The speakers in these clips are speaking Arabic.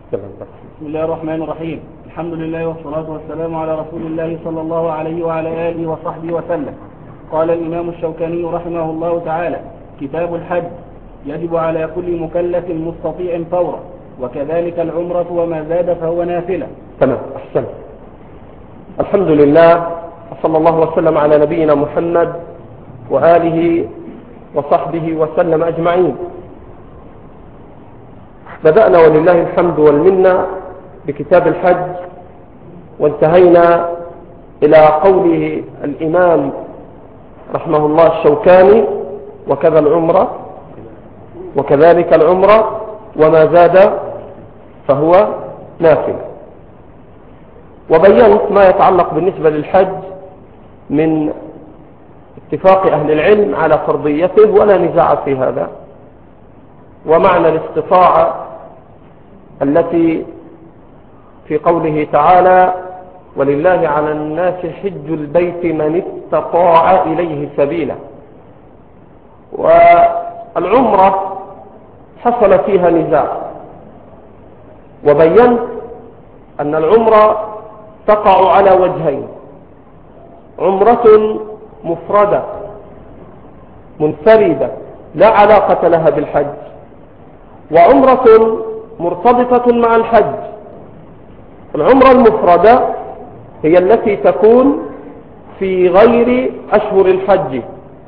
بسم الله الرحمن الرحيم. الحمد لله والصلاة والسلام على رسول الله صلى الله عليه وعلى آله وصحبه وسلم. قال الإمام الشوكاني رحمه الله تعالى: كتاب الحج يجب على كل مكلف مستطيع فورا، وكذلك العمرة وما زاد فهو نافلة. تمام، أحسن. الحمد لله، وصلى الله وسلم على نبينا محمد وآله وصحبه وسلم أجمعين. بدأنا ولله الحمد والمنة بكتاب الحج، وانتهينا إلى قوله الإمام رحمه الله الشوكاني: وكذلك العمرة وما زاد فهو نافل. وبينت ما يتعلق بالنسبة للحج من اتفاق أهل العلم على فرضيته ولا نزاع في هذا، ومعنى الاستطاعة التي في قوله تعالى: ولله على الناس حج البيت من استطاع إليه سبيلا. والعمرة حصل فيها نزاع، وبينت أن العمرة تقع على وجهين: عمرة مفردة منفردة لا علاقة لها بالحج، وعمرة مرتبطة مع الحج. العمرة المفردة هي التي تكون في غير أشهر الحج،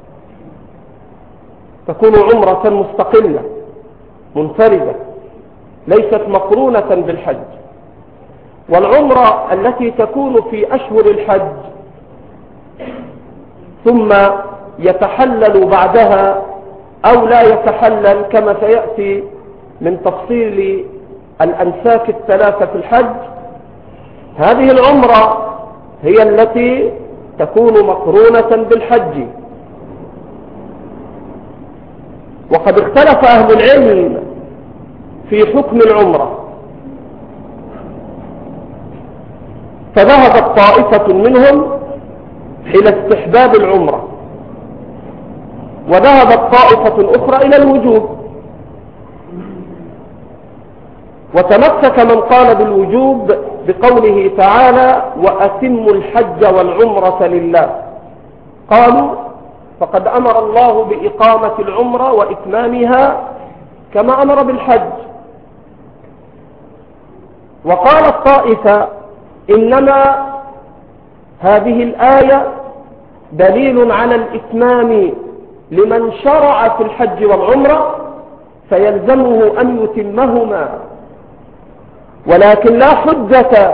تكون عمرة مستقلة منفردة ليست مقرونة بالحج. والعمرة التي تكون في أشهر الحج ثم يتحلل بعدها أو لا يتحلل كما سيأتي من تفصيل الأنساك الثلاثة في الحج، هذه العمرة هي التي تكون مقرونة بالحج. وقد اختلف أهل العلم في حكم العمرة، فذهبت طائفة منهم إلى استحباب العمرة، وذهبت طائفة أخرى إلى الوجوب، وتمسك من قال بالوجوب بقوله تعالى: وأتموا الحج والعمرة لله. قالوا: فقد أمر الله بإقامة العمرة وإتمامها كما أمر بالحج. وقالت طائفة: إنما هذه الآية دليل على الإتمام لمن شرع في الحج والعمرة، فيلزمه أن يتمهما، ولكن لا حجة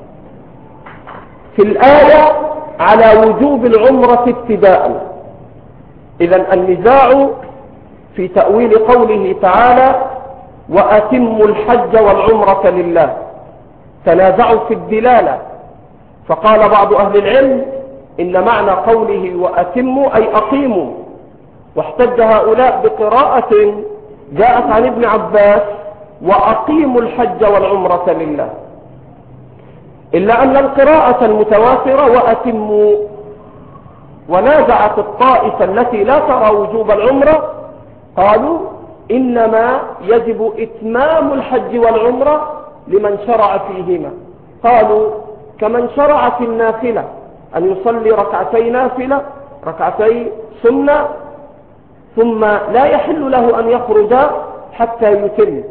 في الآية على وجوب العمرة ابتداء. إذن النزاع في تأويل قوله تعالى: وأتموا الحج والعمرة لله، تنازعوا في الدلالة، فقال بعض أهل العلم إن معنى قوله وأتموا أي أقيموا، واحتج هؤلاء بقراءة جاءت عن ابن عباس: وأقيموا الحج والعمرة لله، إلا أن القراءة المتواترة وأتموا. ونازعت الطائفة التي لا ترى وجوب العمرة، قالوا إنما يجب إتمام الحج والعمرة لمن شرع فيهما. قالوا: كمن شرع في النافلة أن يصلي ركعتي نافلة، ركعتي سنة، ثم لا يحل له أن يخرج حتى يتم.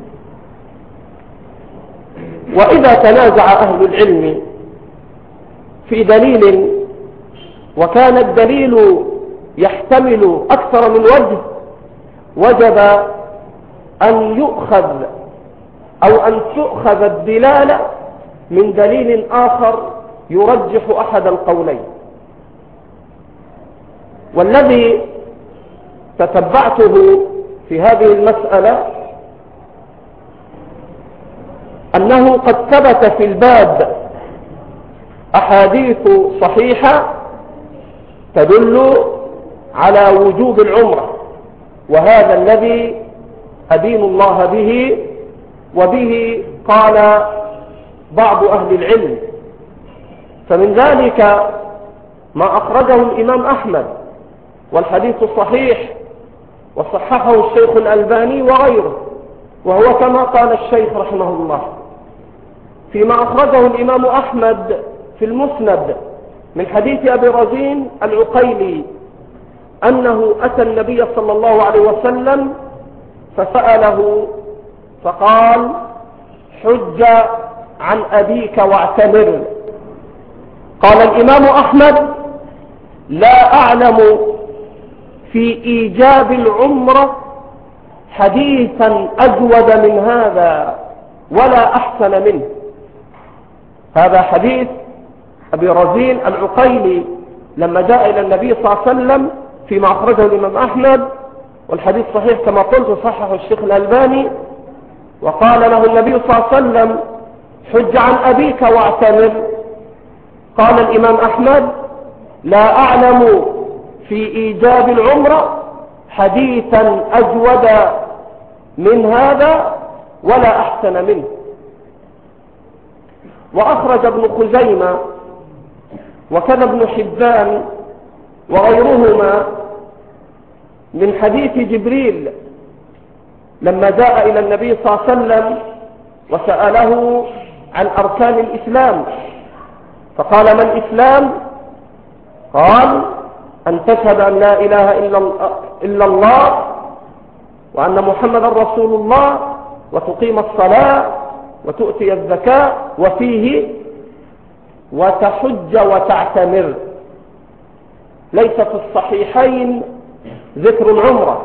وإذا تنازع أهل العلم في دليل وكان الدليل يحتمل أكثر من وجه، وجب أن يؤخذ أو أن تؤخذ الدلالة من دليل آخر يرجح أحد القولين. والذي تتبعته في هذه المسألة أنه قد ثبت في الباب أحاديث صحيحة تدل على وجوب العمرة، وهذا الذي أدين الله به، وبه قال بعض أهل العلم. فمن ذلك ما أخرجه الإمام أحمد، والحديث صحيح وصححه الشيخ الألباني وغيره، وهو كما قال الشيخ رحمه الله فيما أخرجه الإمام أحمد في المسند من حديث أبي رزين العقيلي أنه أتى النبي صلى الله عليه وسلم فسأله فقال: حج عن أبيك واعتمر. قال الإمام أحمد: لا أعلم في إيجاب العمرة حديثا أجود من هذا ولا أحسن منه. هذا حديث أبي رزين العقيلي لما جاء إلى النبي صلى الله عليه وسلم فيما أخرجه الإمام أحمد، والحديث صحيح كما قلت، صححه الشيخ الألباني. وقال له النبي صلى الله عليه وسلم: حج عن أبيك واعتمر. قال الإمام أحمد: لا أعلم في إيجاب العمرة حديثا أجود من هذا ولا أحسن منه. وأخرج ابن خزيمة وكذا ابن حبان وغيرهما من حديث جبريل لما جاء إلى النبي صلى الله عليه وسلم وسأله عن أركان الإسلام، فقال: ما الإسلام؟ قال: أن تشهد أن لا إله إلا الله وأن محمدا رسول الله وتقيم الصلاة وتؤتي الزكاة، وفيه وتحج وتعتمر. ليس في الصحيحين ذكر العمرة،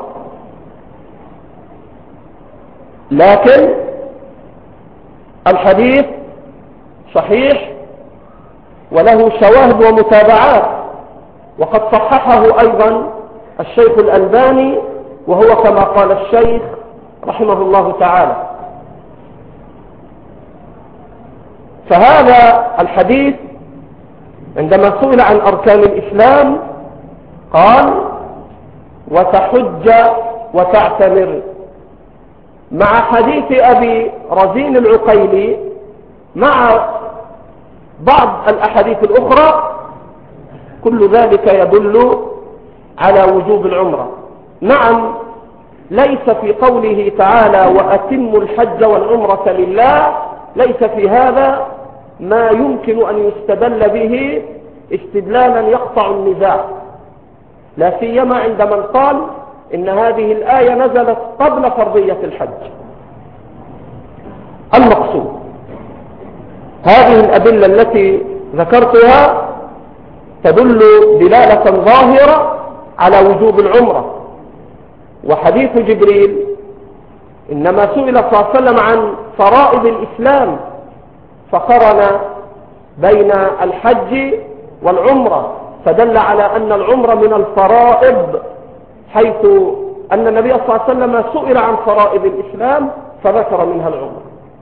لكن الحديث صحيح وله شواهد ومتابعات، وقد صححه أيضا الشيخ الألباني، وهو كما قال الشيخ رحمه الله تعالى. فهذا الحديث عندما سئل عن أركان الإسلام قال: وتحج وتعتمر، مع حديث أبي رزين العقيلي مع بعض الأحاديث الأخرى، كل ذلك يدل على وجوب العمرة. نعم، ليس في قوله تعالى: وأتموا الحج والعمرة لله، ليس في هذا ما يمكن أن يستدل به استدلالا يقطع النزاع، لا سيما عند من قال إن هذه الآية نزلت قبل فرضية الحج. المقصود هذه الأدلة التي ذكرتها تدل دلالة ظاهرة على وجوب العمرة. وحديث جبريل إنما سئل صلى الله عليه وسلم عن فرائض الإسلام، فقرن بين الحج والعمرة، فدل على أن العمرة من الفرائض، حيث أن النبي صلى الله عليه وسلم سئل عن فرائض الإسلام فذكر منها العمرة.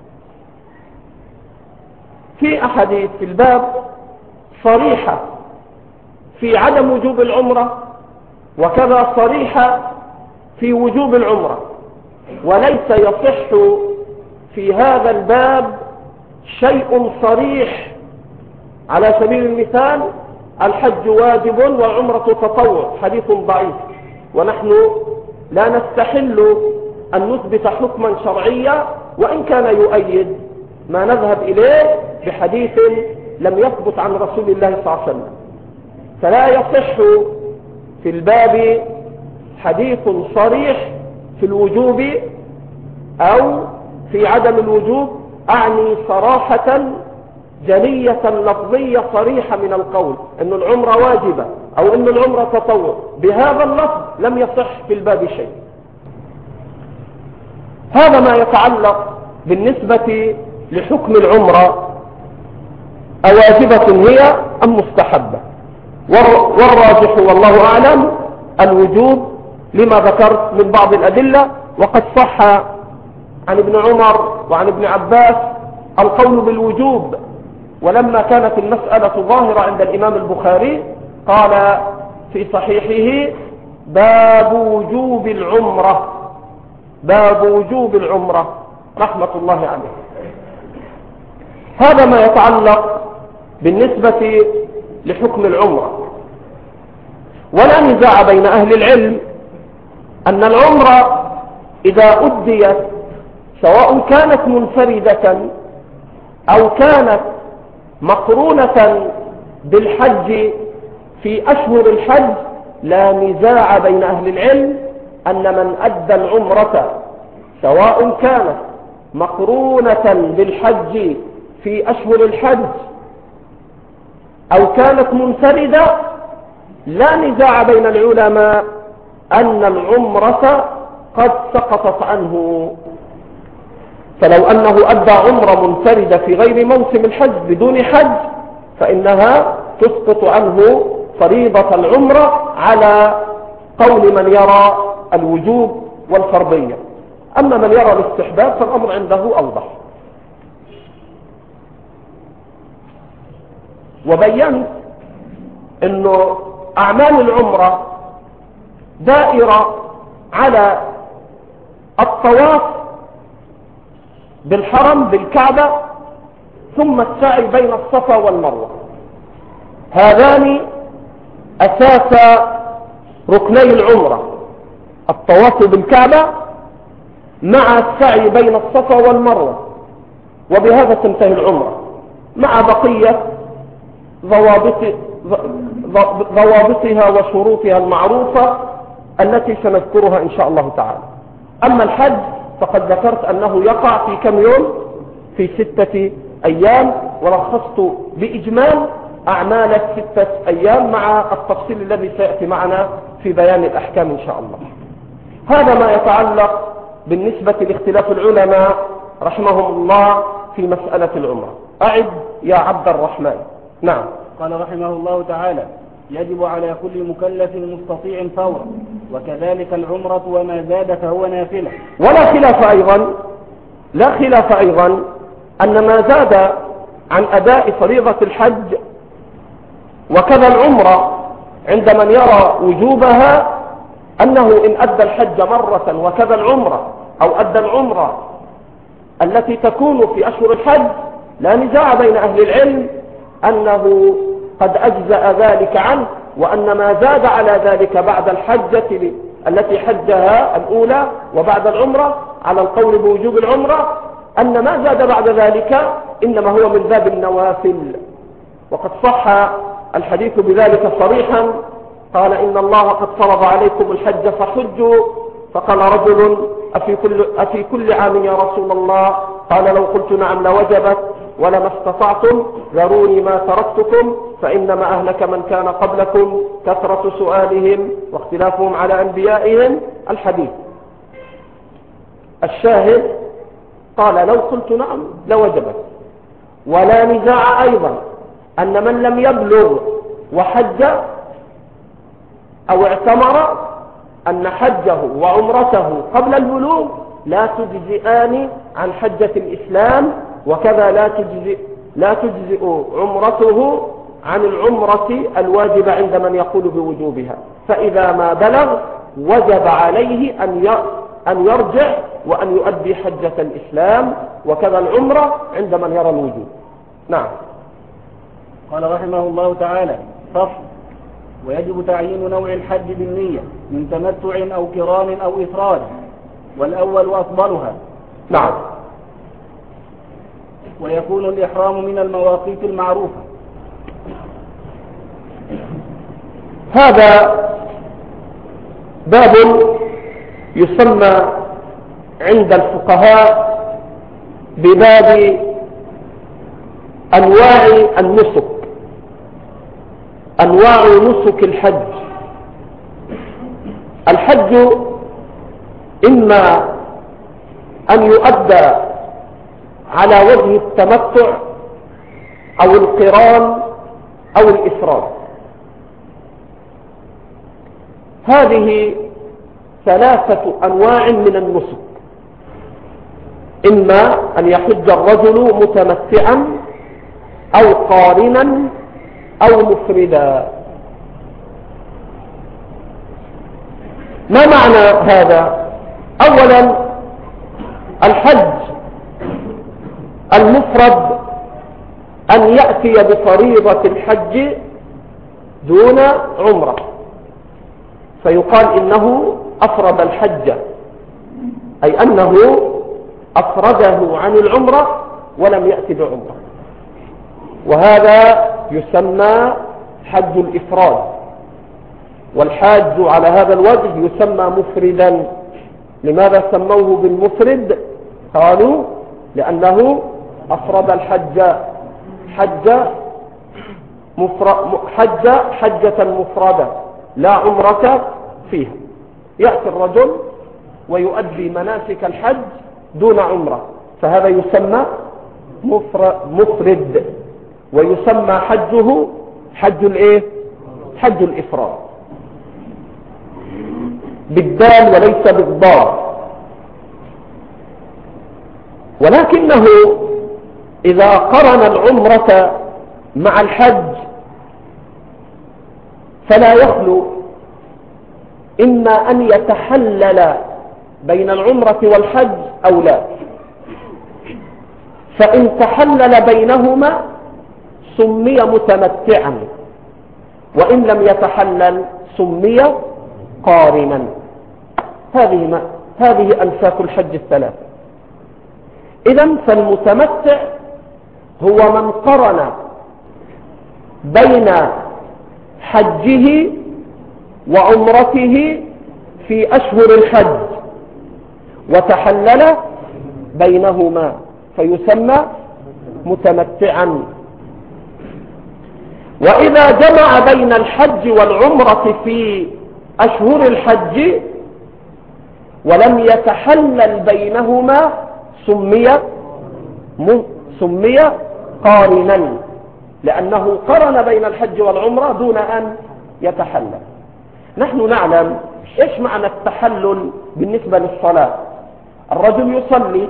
في أحاديث في الباب صريحة في عدم وجوب العمرة، وكذا صريحة في وجوب العمرة، وليس يصح في هذا الباب شيء صريح. على سبيل المثال: الحج واجب والعمرة تطوع، حديث ضعيف، ونحن لا نستحل أن نثبت حكما شرعيا وإن كان يؤيد ما نذهب إليه بحديث لم يثبت عن رسول الله صلى الله عليه وسلم. فلا يصح في الباب حديث صريح في الوجوب أو في عدم الوجوب، أعني صراحة جلية لفظية صريحة من القول أن العمرة واجبة أو أن العمرة تطوع. بهذا اللفظ لم يصح في الباب شيء. هذا ما يتعلق بالنسبة لحكم العمرة، أواجبة هي أم مستحبة؟ والراجح والله أعلم الوجوب لما ذكرت من بعض الأدلة. وقد صح عن ابن عمر وعن ابن عباس القول بالوجوب، ولما كانت المسألة ظاهرة عند الإمام البخاري قال في صحيحه: باب وجوب العمرة، باب وجوب العمرة، رحمة الله عليه. هذا ما يتعلق بالنسبة لحكم العمرة. ولا نزاع بين أهل العلم أن العمرة إذا أديت سواء كانت منفردة أو كانت مقرونة بالحج في أشهر الحج، لا نزاع بين أهل العلم أن من أدى العمرة سواء كانت مقرونة بالحج في أشهر الحج أو كانت منفردة، لا نزاع بين العلماء أن العمرة قد سقطت عنه. فلو أنه أدى عمرة منفردة في غير موسم الحج بدون حج فإنها تسقط عنه فريضة العمرة على قول من يرى الوجوب والفرضية. أما من يرى الاستحباب فالأمر عنده أوضح. وبينت أنه أعمال العمرة دائرة على الطواف بالحرم بالكعبة ثم السعي بين الصفا والمروة. هذان أساس ركني العمرة، الطواف بالكعبة مع السعي بين الصفا والمروة، وبهذا تنتهي العمرة مع بقية ضوابطها وشروطها المعروفة التي سنذكرها إن شاء الله تعالى. أما الحج فقد ذكرت أنه يقع في كم يوم؟ في 6 أيام، ولخصت بإجمال أعمال 6 أيام مع التفصيل الذي سيأتي معنا في بيان الأحكام إن شاء الله. هذا ما يتعلق بالنسبة لاختلاف العلماء رحمهم الله في مسألة العمرة. أعد يا عبد الرحمن. نعم. قال رحمه الله تعالى: يجب على كل مكلف مستطيع فورا، وكذلك العمرة وما زاد فهو نافلة. ولا خلاف أيضا أن ما زاد عن أداء فريضة الحج وكذا العمرة عند من يرى وجوبها، أنه إن أدى الحج مرة وكذا العمرة أو أدى العمرة التي تكون في أشهر الحج، لا نزاع بين أهل العلم أنه قد أجزأ ذلك عنه، وأن ما زاد على ذلك بعد الحجة التي حجها الأولى وبعد العمرة على القول بوجوب العمرة، أن ما زاد بعد ذلك إنما هو من باب النوافل. وقد صح الحديث بذلك صريحا، قال: إن الله قد فرض عليكم الحج فحجوا. فقال رجل: أفي كل عام يا رسول الله؟ قال: لو قلت نعم لوجبت، ولما استطعتم ذروني ما تركتكم، فإنما أهلك من كان قبلكم كثرة سؤالهم واختلافهم على أنبيائهم. الحديث الشاهد قال: لو قلت نعم لوجبت. ولا نزاع أيضا أن من لم يبلغ وحج أو اعتمر أن حجه وعمرته قبل البلوغ لا تجزئان عن حجة الإسلام، وكذا لا تجزئ عمرته عن العمرة الواجبة عند من يقول بوجوبها. فإذا ما بلغ وجب عليه أن يرجع وأن يؤدي حجة الإسلام، وكذا العمرة عند من يرى الوجوب. نعم. قال رحمه الله تعالى: فصل: ويجب تعيين نوع الحج بالنية من تمتع أو كرام أو إفراد، والأول أفضلها. نعم. ويكون الإحرام من المواقيت المعروفة. هذا باب يسمى عند الفقهاء بباب أنواع النسك، أنواع نسك الحج. الحج إما أن يؤدى على وجه التمتع أو القران أو الإفراد. هذه 3 أنواع من النسك: إما أن يحج الرجل متمتعا أو قارنا أو مفردا. ما معنى هذا؟ أولا، الحج المفرد أن يأتي بفريضة الحج دون عمرة، فيقال إنه أفرد الحج، أي أنه أفرده عن العمرة ولم يأتي بعمرة، وهذا يسمى حج الإفراد. والحاج على هذا الوجه يسمى مفردا. لماذا سموه بالمفرد؟ قالوا لأنه أفرد الحج، حجة مفردة لا عمرة فيها. يأتي الرجل ويؤدي مناسك الحج دون عمرة، فهذا يسمى مفرد، ويسمى حجه حج الإفراد بالدال وليس بالضاد. ولكنه إذا قرن العمرة مع الحج فلا يخلو إما أن يتحلل بين العمرة والحج أو لا. فإن تحلل بينهما سمي متمتعا، وإن لم يتحلل سمي قارنا. هذه أنساك الحج الثلاث. إذن فالمتمتع هو من قرن بين حجه وعمرته في أشهر الحج وتحلل بينهما فيسمى متمتعا. وإذا جمع بين الحج والعمرة في أشهر الحج ولم يتحلل بينهما سمي قارنا، لأنه قرن بين الحج والعمرة دون أن يتحلل. نحن نعلم إيش معنى التحلل بالنسبة للصلاة. الرجل يصلي،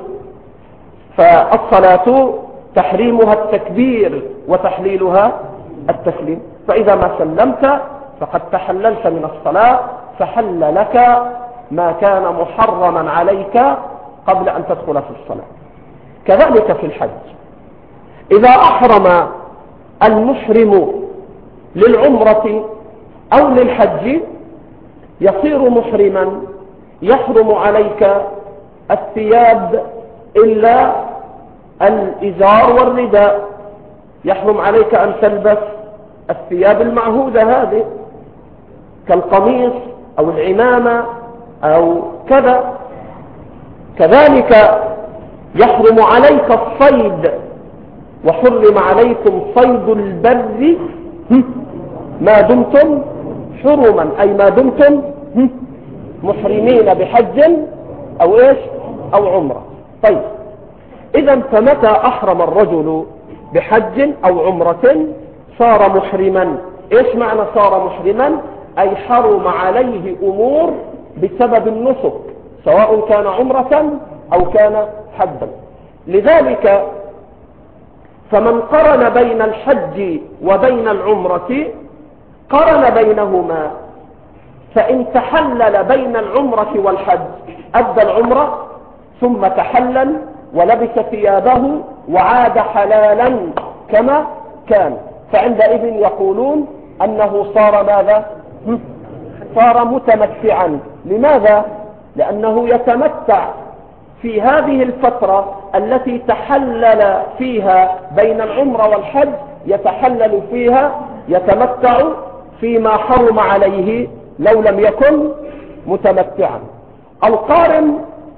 فالصلاة تحريمها التكبير وتحليلها التسليم، فإذا ما سلمت فقد تحللت من الصلاة، فحل لك ما كان محرما عليك قبل أن تدخل في الصلاة. كذلك في الحج، إذا أحرم المحرم للعمرة أو للحج يصير محرما، يحرم عليك الثياب إلا الإزار والرداء، يحرم عليك أن تلبس الثياب المعهودة هذه كالقميص أو العمامة أو كذا. كذلك يحرم عليك الصيد، وحرم عليكم صيد البر ما دمتم حرما، أي ما دمتم محرمين بحج أو إيش أو عمرة. طيب، إذا فمتى أحرم الرجل بحج أو عمرة صار محرما. إيش معنى صار محرما؟ أي حرم عليه أمور بسبب النسك، سواء كان عمرة أو كان حجا. لذلك فمن قرن بين الحج وبين العمرة قرن بينهما، فإن تحلل بين العمرة والحج أدى العمرة ثم تحلل ولبس ثيابه وعاد حلالا كما كان، فعندئذ يقولون أنه صار ماذا؟ صار متمتعا. لماذا؟ لأنه يتمتع في هذه الفترة التي تحلل فيها بين العمرة والحج، يتحلل فيها، يتمتع فيما حرم عليه لو لم يكن متمتعا. القارن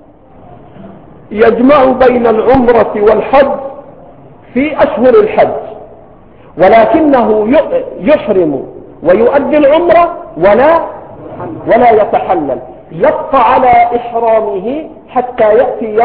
يجمع بين العمرة والحج في أشهر الحج، ولكنه يحرم ويؤدي العمرة ولا يتحلل، يبقى على إحرامه حتى يأتي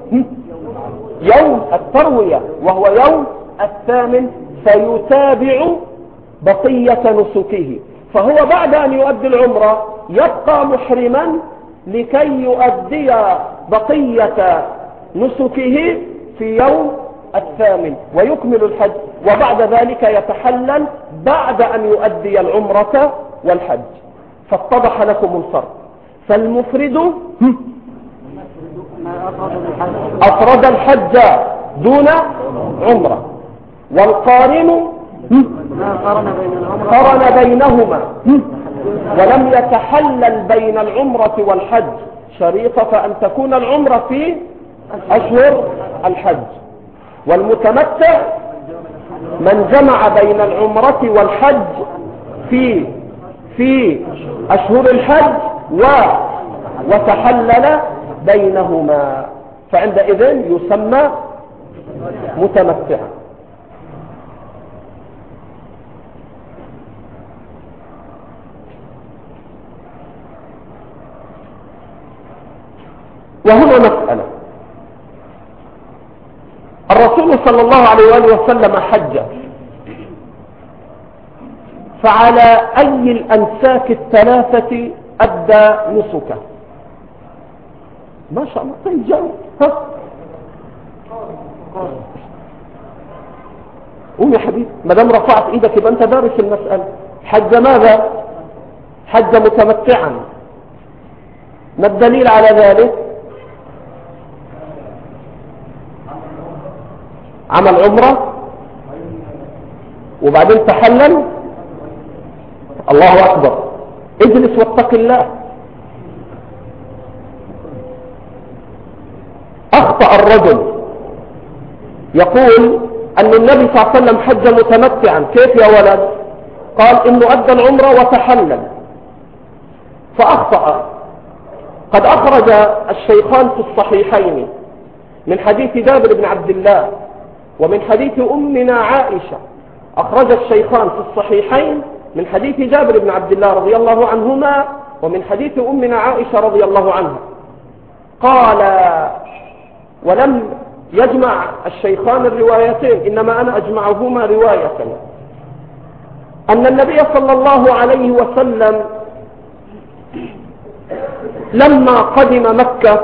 يوم التروية وهو يوم 8، فيتابع بقية نسكه. فهو بعد أن يؤدي العمرة يبقى محرما لكي يؤدي بقية نسكه في يوم 8 ويكمل الحج، وبعد ذلك يتحلل بعد أن يؤدي العمرة والحج. فاتضح لكم الفرق. فالمفرد أفرد الحج دون عمرة، والقارن قرن بينهما ولم يتحلل بين العمرة والحج، شريطة أن تكون العمرة في أشهر الحج. والمتمتع من جمع بين العمرة والحج في أشهر الحج وتحلل بينهما، فعندئذ يسمى متمتعا. وهنا مسألة: الرسول صلى الله عليه وآله وسلم حج، فعلى أي الأنساك الثلاثة أدى نسكه؟ ما شاء الله. طيب جاوب. قوم يا حبيبي، ما دام رفعت ايدك يبقى انت دارس المسألة. حج ماذا؟ حج متمتعا. ما الدليل على ذلك؟ عمل عمرة وبعدين تحلل. الله أكبر. اجلس واتق الله. أخطأ الرجل يقول أن النبي صلى الله عليه وسلم حج متمتعا. كيف يا ولد؟ قال إنه أدى العمرة وتحلل، فأخطأ. قد أخرج الشيخان في الصحيحين من حديث جابر بن عبد الله ومن حديث أمنا عائشة. أخرج الشيخان في الصحيحين من حديث جابر بن عبد الله رضي الله عنهما ومن حديث أمنا عائشة رضي الله عنها. قال: ولم يجمع الشيخان الروايتين، إنما أنا أجمعهما رواية، أن النبي صلى الله عليه وسلم لما قدم مكة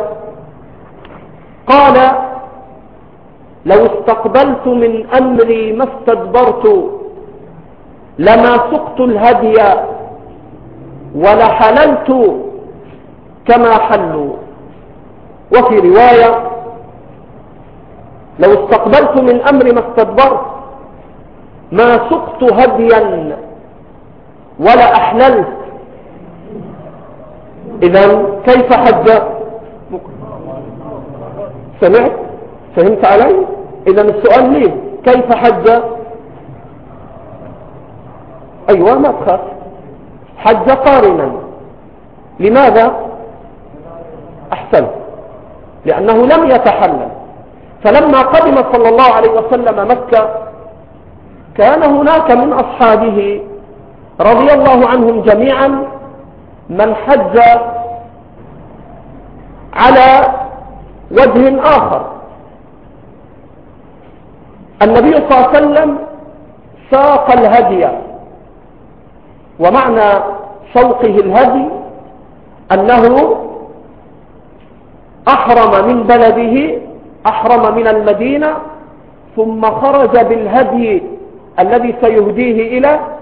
قال: لو استقبلت من أمري ما استدبرت لما سقت الهدي ولحللت كما حلوا. وفي رواية: لو استقبلت من أمري ما استدبرت ما سقت هديا ولا أحللت. إذن كيف حج؟ سمعت؟ فهمت علي؟ إذن السؤال ليه؟ كيف حج؟ أيوة، ما تخاف. حج قارنا. لماذا؟ أحسنت، لأنه لم يتحلل. فلما قدم صلى الله عليه وسلم مكة كان هناك من أصحابه رضي الله عنهم جميعا من حج على وجه آخر. النبي صلى الله عليه وسلم ساق الهدي، ومعنى سوقه الهدي أنه أحرم من بلده، أحرم من المدينة، ثم خرج بالهدي الذي سيهديه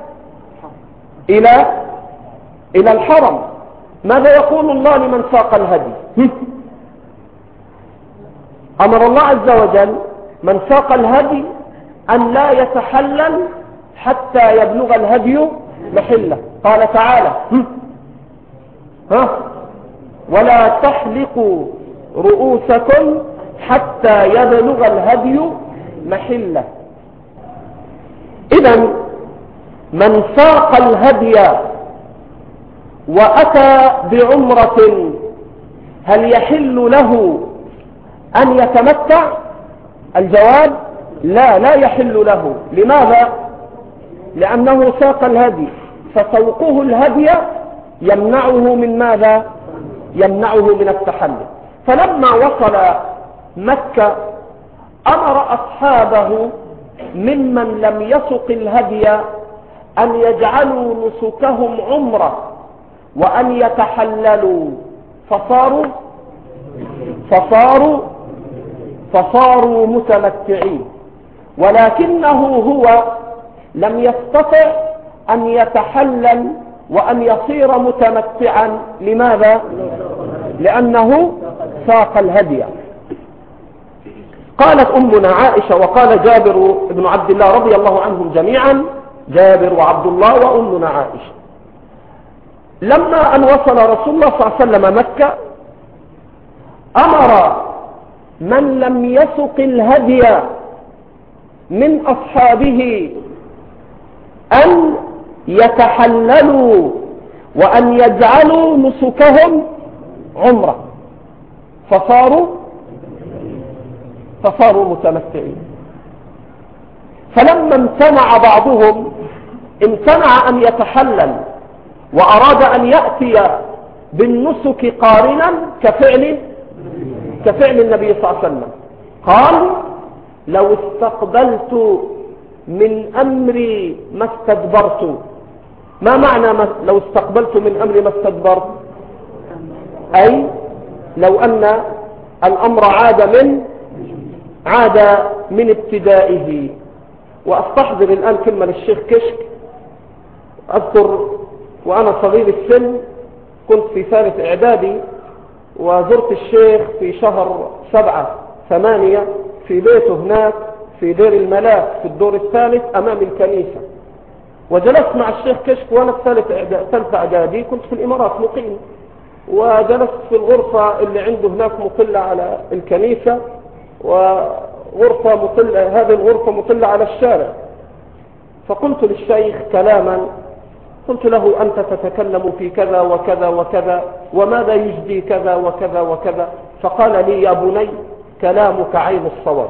إلى الحرم. ماذا يقول الله لمن ساق الهدي؟ أمر الله عز وجل من ساق الهدي أن لا يتحلل حتى يبلغ الهدي محله. قال تعالى: ولا تحلقوا رؤوسكم حتى يبلغ الهدي محله. إذن من ساق الهدي وأتى بعمرة هل يحل له أن يتمتع؟ الجواب: لا يحل له. لماذا؟ لأنه ساق الهدي، فسوقه الهدي يمنعه من ماذا؟ يمنعه من التحلل. فلما وصل مكة أمر أصحابه ممن لم يسق الهدي أن يجعلوا نسكهم عمرة وأن يتحللوا، فصاروا متمتعين. ولكنه هو لم يستطع أن يتحلل وأن يصير متمتعا. لماذا؟ لأنه ساق الهدي. قالت أمنا عائشة وقال جابر بن عبد الله رضي الله عنهم جميعا، جابر وعبد الله وأمنا عائشة: لما أن وصل رسول الله صلى الله عليه وسلم مكة أمر من لم يسق الهدي من أصحابه أن يتحللوا وأن يجعلوا نسكهم عمرة، فصاروا متمتعين. فلما امتنع بعضهم، امتنع أن يتحلل وأراد أن يأتي بالنسك قارنا كفعل النبي صلى الله عليه وسلم، قال: لو استقبلت من أمري ما استدبرت. ما معنى لو استقبلت من أمري ما استدبرت؟ أي لو أن الأمر عاد من ابتدائه. وأستحضر الآن كلمة للشيخ كشك. أذكر وأنا صغير السن كنت في ثالث إعدادي، وزرت الشيخ في شهر 7/8 في بيته هناك في دير الملاك في الدور الثالث أمام الكنيسة، وجلست مع الشيخ كشك وأنا في ثالث إعدادي، كنت في الإمارات مقيم، وجلست في الغرفة اللي عنده هناك مطلة على الكنيسة، وغرفة مطلة، هذه الغرفة مطلة على الشارع. فقلت للشيخ كلاما، قلت له: أنت تتكلم في كذا وكذا وكذا، وماذا يجدي كذا وكذا وكذا؟ فقال لي: يا بني، كلامك عين الصواب.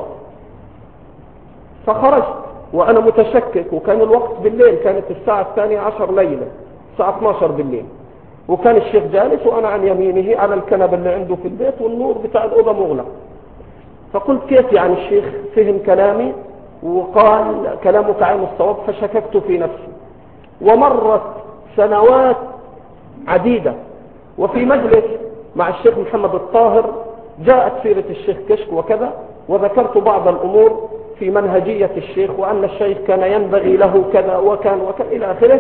فخرجت وأنا متشكك، وكان الوقت بالليل، كانت الساعة 12 ليلة، الساعة 12 بالليل، وكان الشيخ جالس وأنا عن يمينه على الكنبة اللي عنده في البيت، والنور بتاع الأوضة مغلق. فقلت: كيف يعني الشيخ فهم كلامي وقال كلامك عين الصواب؟ فشككت في نفسي. ومرت سنوات عديدة، وفي مجلس مع الشيخ محمد الطاهر جاءت سيرة الشيخ كشك وكذا، وذكرت بعض الأمور في منهجية الشيخ، وأن الشيخ كان ينبغي له كذا وكان إلى آخره.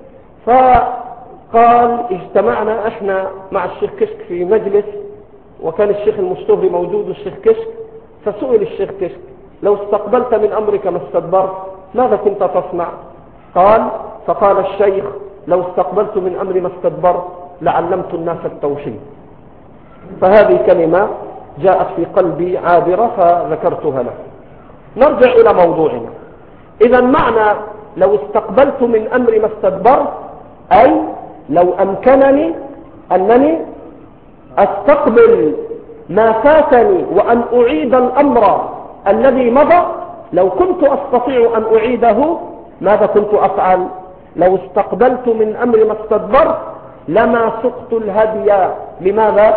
فقال: اجتمعنا احنا مع الشيخ كشك في مجلس، وكان الشيخ المشتهري موجود والشيخ كشك. فسئل الشيخ كشك: لو استقبلت من أمرك ما استدبرت ماذا كنت تصنع؟ فقال الشيخ: لو استقبلت من أمري ما استدبرت لعلمت الناس التوحيد. فهذه كلمة جاءت في قلبي عابرة فذكرتها له. نرجع إلى موضوعنا. إذا معنى لو استقبلت من أمري ما استدبرت، أي لو أمكنني أنني أستقبل ما فاتني وأن أعيد الأمر الذي مضى، لو كنت أستطيع أن أعيده ماذا كنت أفعل؟ لو استقبلت من أمر ما استدبرت لما سقت الهدي. لماذا؟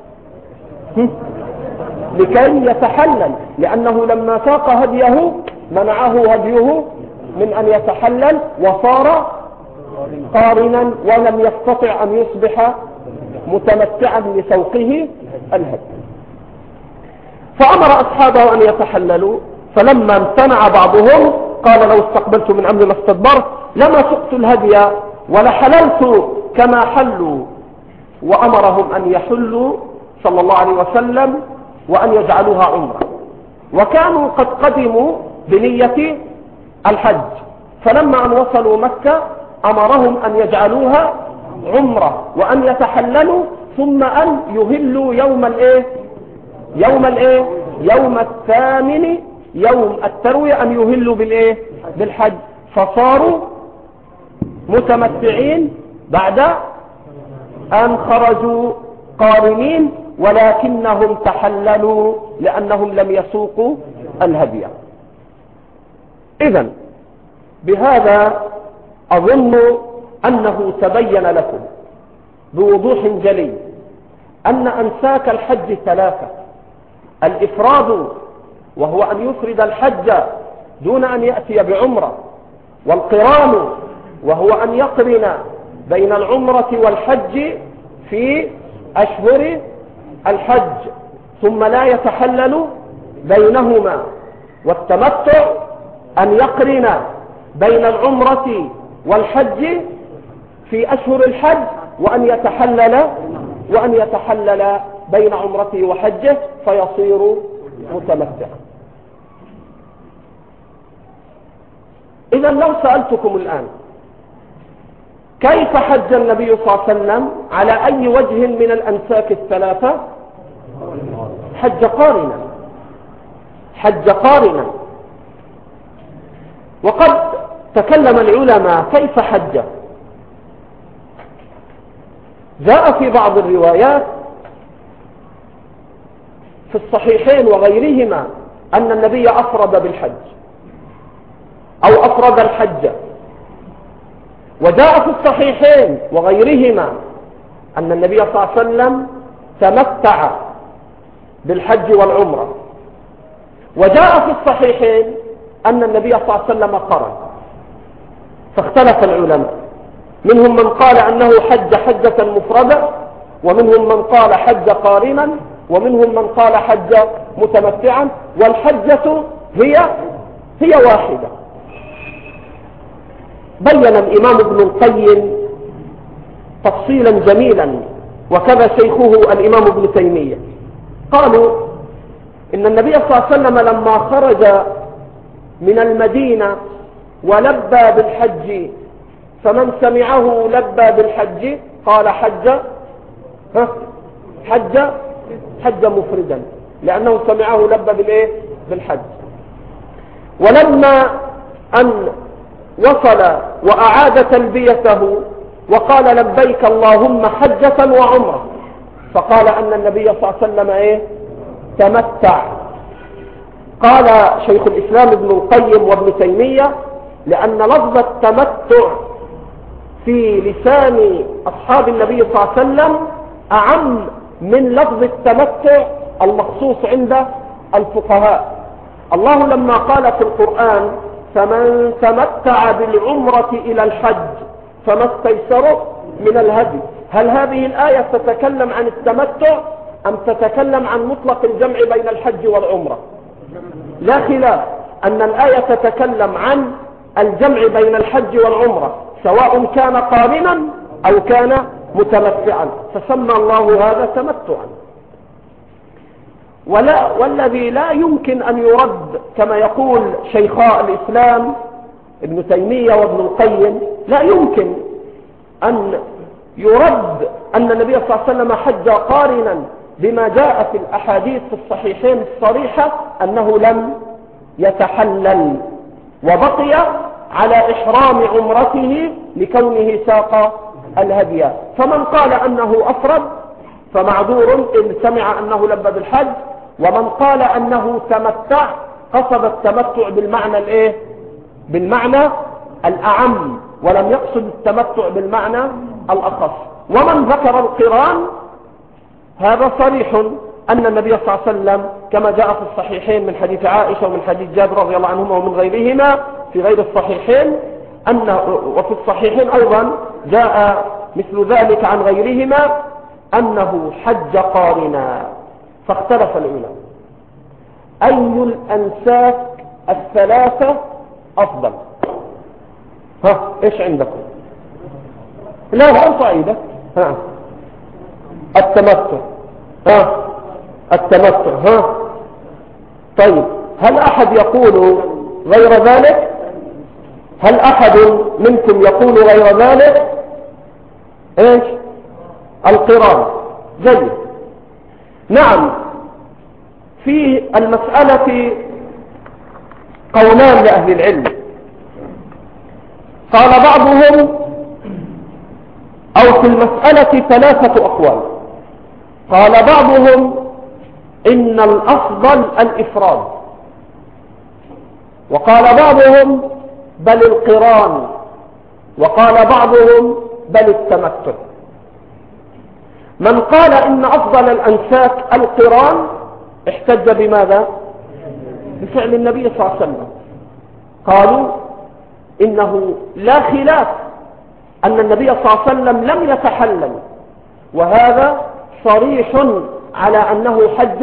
لكي يتحلل، لأنه لما ساق هديه منعه هديه من أن يتحلل، وصار قارنا ولم يستطع أن يصبح متمتعا لسوقه الهدي. فأمر أصحابه أن يتحللوا، فلما امتنع بعضهم قال: لو استقبلت من أمر ما استدبرت لما سقت الهدي ولحللت كما حلوا. وأمرهم أن يحلوا صلى الله عليه وسلم وأن يجعلوها عمرة، وكانوا قد قدموا بنية الحج، فلما أن وصلوا مكة أمرهم أن يجعلوها عمرة وأن يتحللوا، ثم أن يهلوا يوم الثامن، يوم التروية، أن يهلوا بالحج. فصاروا متمتعين بعد أن خرجوا قارنين، ولكنهم تحللوا لأنهم لم يسوقوا الهدي. إذن بهذا أظن أنه تبين لكم بوضوح جلي أن أنساك الحج 3: الإفراد وهو أن يفرد الحج دون أن يأتي بعمرة، والقران وهو أن يقرن بين العمرة والحج في أشهر الحج ثم لا يتحلل بينهما، والتمتع أن يقرن بين العمرة والحج في أشهر الحج وأن يتحلل بين عمرته وحجه فيصير متمتعا. إذا لو سألتكم الآن كيف حج النبي صلى الله عليه وسلم على أي وجه من الأنساك 3؟ حج قارنا، حج قارنا. وقد تكلم العلماء كيف حج. جاء في بعض الروايات في الصحيحين وغيرهما أن النبي أفرد بالحج أو أفرد الحج. وجاء في الصحيحين وغيرهما أن النبي صلى الله عليه وسلم تمتع بالحج والعمرة. وجاء في الصحيحين أن النبي صلى الله عليه وسلم قرن. فاختلف العلماء، منهم من قال أنه حج حجة مفردة، ومنهم من قال حج قارنا، ومنهم من قال حج متمتعا، والحجة هي واحدة. بين الإمام ابن القيم تفصيلا جميلا، وكذا شيخه الإمام ابن تيمية. قالوا إن النبي صلى الله عليه وسلم لما خرج من المدينة ولبى بالحج، فمن سمعه لبى بالحج قال حج مفردا، لأنه سمعه لبى بالحج. ولما أن وصل وأعاد تلبيته وقال لبيك اللهم حجة وعمرة، فقال أن النبي صلى الله عليه وسلم تمتع. قال شيخ الإسلام ابن القيم وابن تيمية لأن لفظ التمتع في لسان أصحاب النبي صلى الله عليه وسلم أعم من لفظ التمتع المخصوص عند الفقهاء. الله لما قال في القرآن فمن تمتع بالعمرة إلى الحج فما استيسر من الهدي، هل هذه الآية تتكلم عن التمتع أم تتكلم عن مطلق الجمع بين الحج والعمرة؟ لا خلاف أن الآية تتكلم عن الجمع بين الحج والعمرة، سواء كان قارنا أو كان متمتعا، فسمى الله هذا تمتعا. والذي لا يمكن أن يرد كما يقول شيخاء الإسلام ابن تيمية وابن القيم، لا يمكن أن يرد أن النبي صلى الله عليه وسلم حج قارنا بما جاء في الأحاديث في الصحيحين الصريحة أنه لم يتحلل وبقي على إحرام عمرته لكونه ساق الهدي. فمن قال أنه أفرد فمعذور إن سمع أنه لبى بالحج، ومن قال أنه تمتع قصد التمتع بالمعنى الأعم، ولم يقصد التمتع بالمعنى الأخص. ومن ذكر القران هذا صريح أن النبي صلى الله عليه وسلم كما جاء في الصحيحين من حديث عائشة ومن حديث جابر رضي الله عنهما ومن غيرهما في غير الصحيحين وفي الصحيحين أيضا جاء مثل ذلك عن غيرهما أنه حج قارنا. فاختلف العلماء أي الأنساك الثلاثة أفضل؟ إيش عندكم؟ لا صعيدة التمتع التمتع طيب، هل أحد يقول غير ذلك؟ هل أحد منكم يقول غير ذلك؟ إيش؟ القران. جيد. نعم، في المسألة قولان لأهل العلم. قال بعضهم أو في المسألة ثلاثة أقوال. قال بعضهم إن الأفضل الإفراد، وقال بعضهم بل القران، وقال بعضهم بل التمتع. من قال إن أفضل الأنساك القران احتج بماذا؟ بفعل النبي صلى الله عليه وسلم. قالوا إنه لا خلاف أن النبي صلى الله عليه وسلم لم يتحلل، وهذا صريح على أنه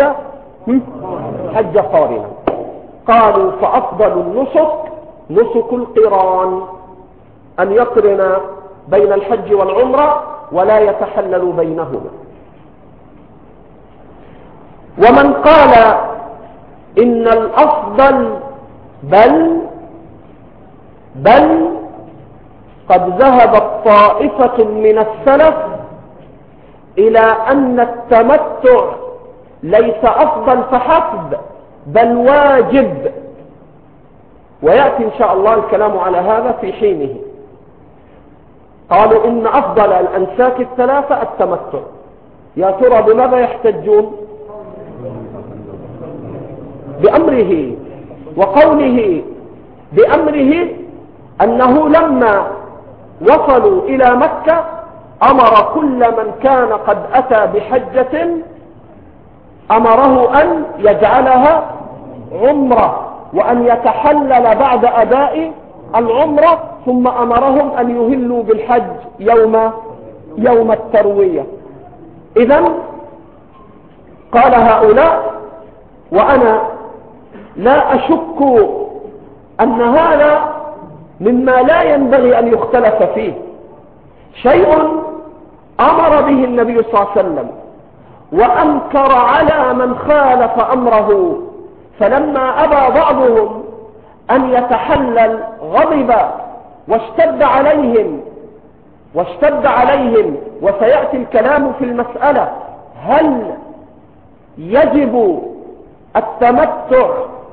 حج قارنا. قالوا فأفضل النسك نسك القران، أن يقرن بين الحج والعمرة ولا يتحلل بينهما. ومن قال إن الأفضل بل قد ذهبت طائفة من السلف إلى أن التمتع ليس أفضل فحسب، بل واجب، ويأتي إن شاء الله الكلام على هذا في حينه. قالوا إن أفضل الأنساك الثلاثة التمتع. يا ترى بماذا يحتجون؟ بأمره وقوله. بأمره أنه لما وصلوا إلى مكة أمر كل من كان قد أتى بحجة أمره أن يجعلها عمرة وأن يتحلل بعد أداء العمرة، ثم أمرهم أن يهلوا بالحج يوم التروية. إذن قال هؤلاء، وأنا لا أشك أن هذا مما لا ينبغي أن يختلف فيه، شيء أمر به النبي صلى الله عليه وسلم وأنكر على من خالف أمره، فلما أبى بعضهم أن يتحلل غضب واشتد عليهم. وسيأتي الكلام في المسألة، هل يجب التمتع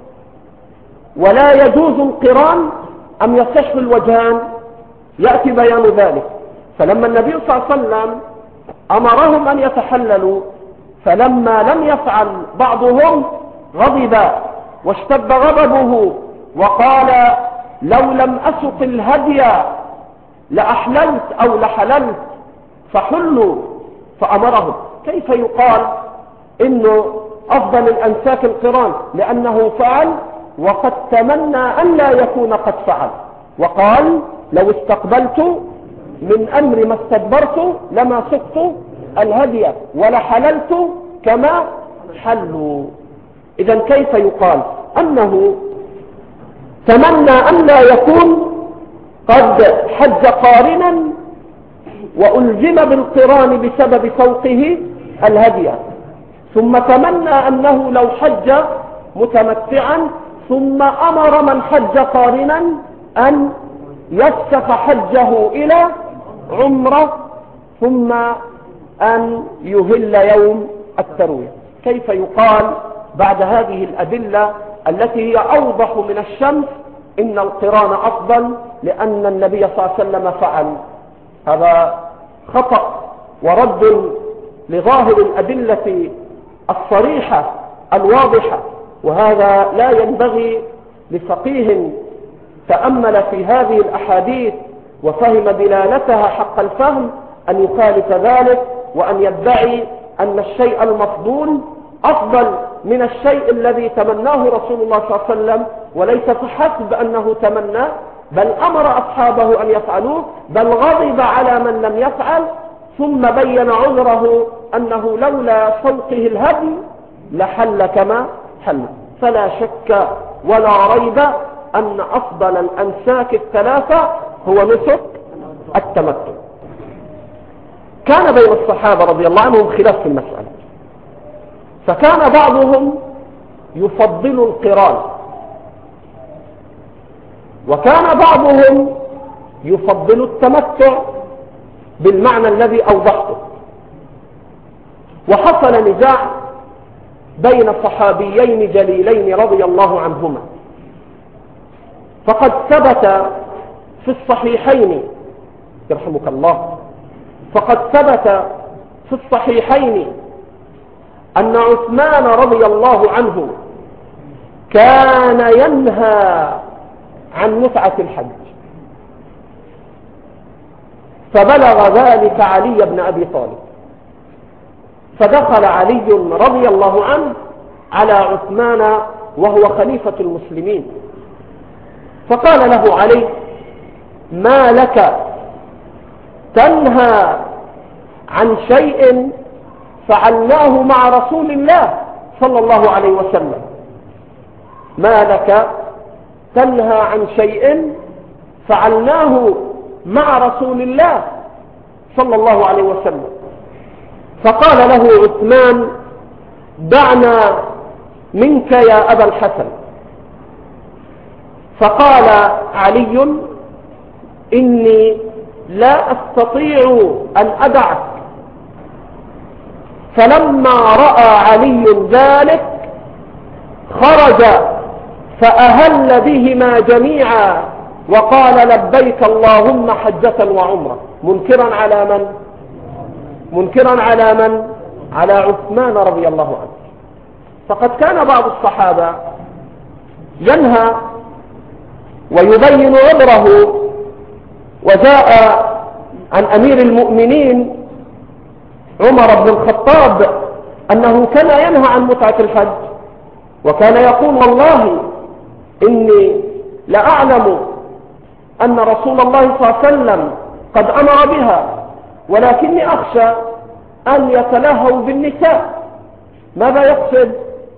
ولا يجوز القران أم يصح الوجهان؟ يأتي بيان ذلك. فلما النبي صلى الله عليه وسلم أمرهم أن يتحللوا، فلما لم يفعل بعضهم غضب واشتد غضبه وقال لو لم أسق الهدي لأحللت أو لحللت فحلوا، فأمرهم. كيف يقال إنه أفضل الأنساك القران؟ لأنه فعل وقد تمنى أن لا يكون قد فعل، وقال لو استقبلت من أمر ما استدبرت لما سقت الهدي ولحللت كما حلوا. إذن كيف يقال أنه تمنى أن لا يكون قد حج قارنا وألزم بالقران بسبب سوقه الهدي، ثم تمنى أنه لو حج متمتعا، ثم أمر من حج قارنا أن يسق حجه إلى عمرة ثم أن يهل يوم التروية. كيف يقال بعد هذه الأدلة التي هي أوضح من الشمس إن القران أفضل لأن النبي صلى الله عليه وسلم فعل؟ هذا خطأ ورد لظاهر الأدلة الصريحة الواضحة، وهذا لا ينبغي لفقيه تأمل في هذه الأحاديث وفهم دلالتها حق الفهم أن يخالف ذلك وأن يدعي أن الشيء المفضول أفضل من الشيء الذي تمناه رسول الله صلى الله عليه وسلم، وليس فحسب أنه تمنى بل أمر أصحابه أن يفعلوه، بل غضب على من لم يفعل، ثم بين عذره أنه لولا سوقه الهدي لحل كما حل. فلا شك ولا ريب أن أفضل الأنساك الثلاثة هو نسك التمتع. كان بين الصحابة رضي الله عنهم خلاف في المسألة، فكان بعضهم يفضل القران، وكان بعضهم يفضل التمتع بالمعنى الذي أوضحته. وحصل نزاع بين صحابيين جليلين رضي الله عنهما، فقد ثبت في الصحيحين يرحمك الله، فقد ثبت في الصحيحين أن عثمان رضي الله عنه كان ينهى عن متعة الحج، فبلغ ذلك علي بن أبي طالب، فدخل علي رضي الله عنه على عثمان وهو خليفة المسلمين، فقال له علي: ما لك تنهى عن شيء فعلناه مع رسول الله صلى الله عليه وسلم؟ ما لك تنهى عن شيء فعلناه مع رسول الله صلى الله عليه وسلم؟ فقال له عثمان: دعنا منك يا أبا الحسن. فقال علي: إني لا أستطيع أن أدعك. فلما رأى علي ذلك خرج فأهل بهما جميعا وقال لبيك اللهم حجة وعمرة، منكرا على من؟ منكرا على من؟ على عثمان رضي الله عنه. فقد كان بعض الصحابة ينهى ويبين عذره، وجاء عن أمير المؤمنين عمر بن الخطاب أنه كان ينهى عن متعة الحج، وكان يقول والله إني لأعلم أن رسول الله صلى الله عليه وسلم قد أمر بها، ولكني أخشى أن يتلهوا بالنساء. ماذا يقصد؟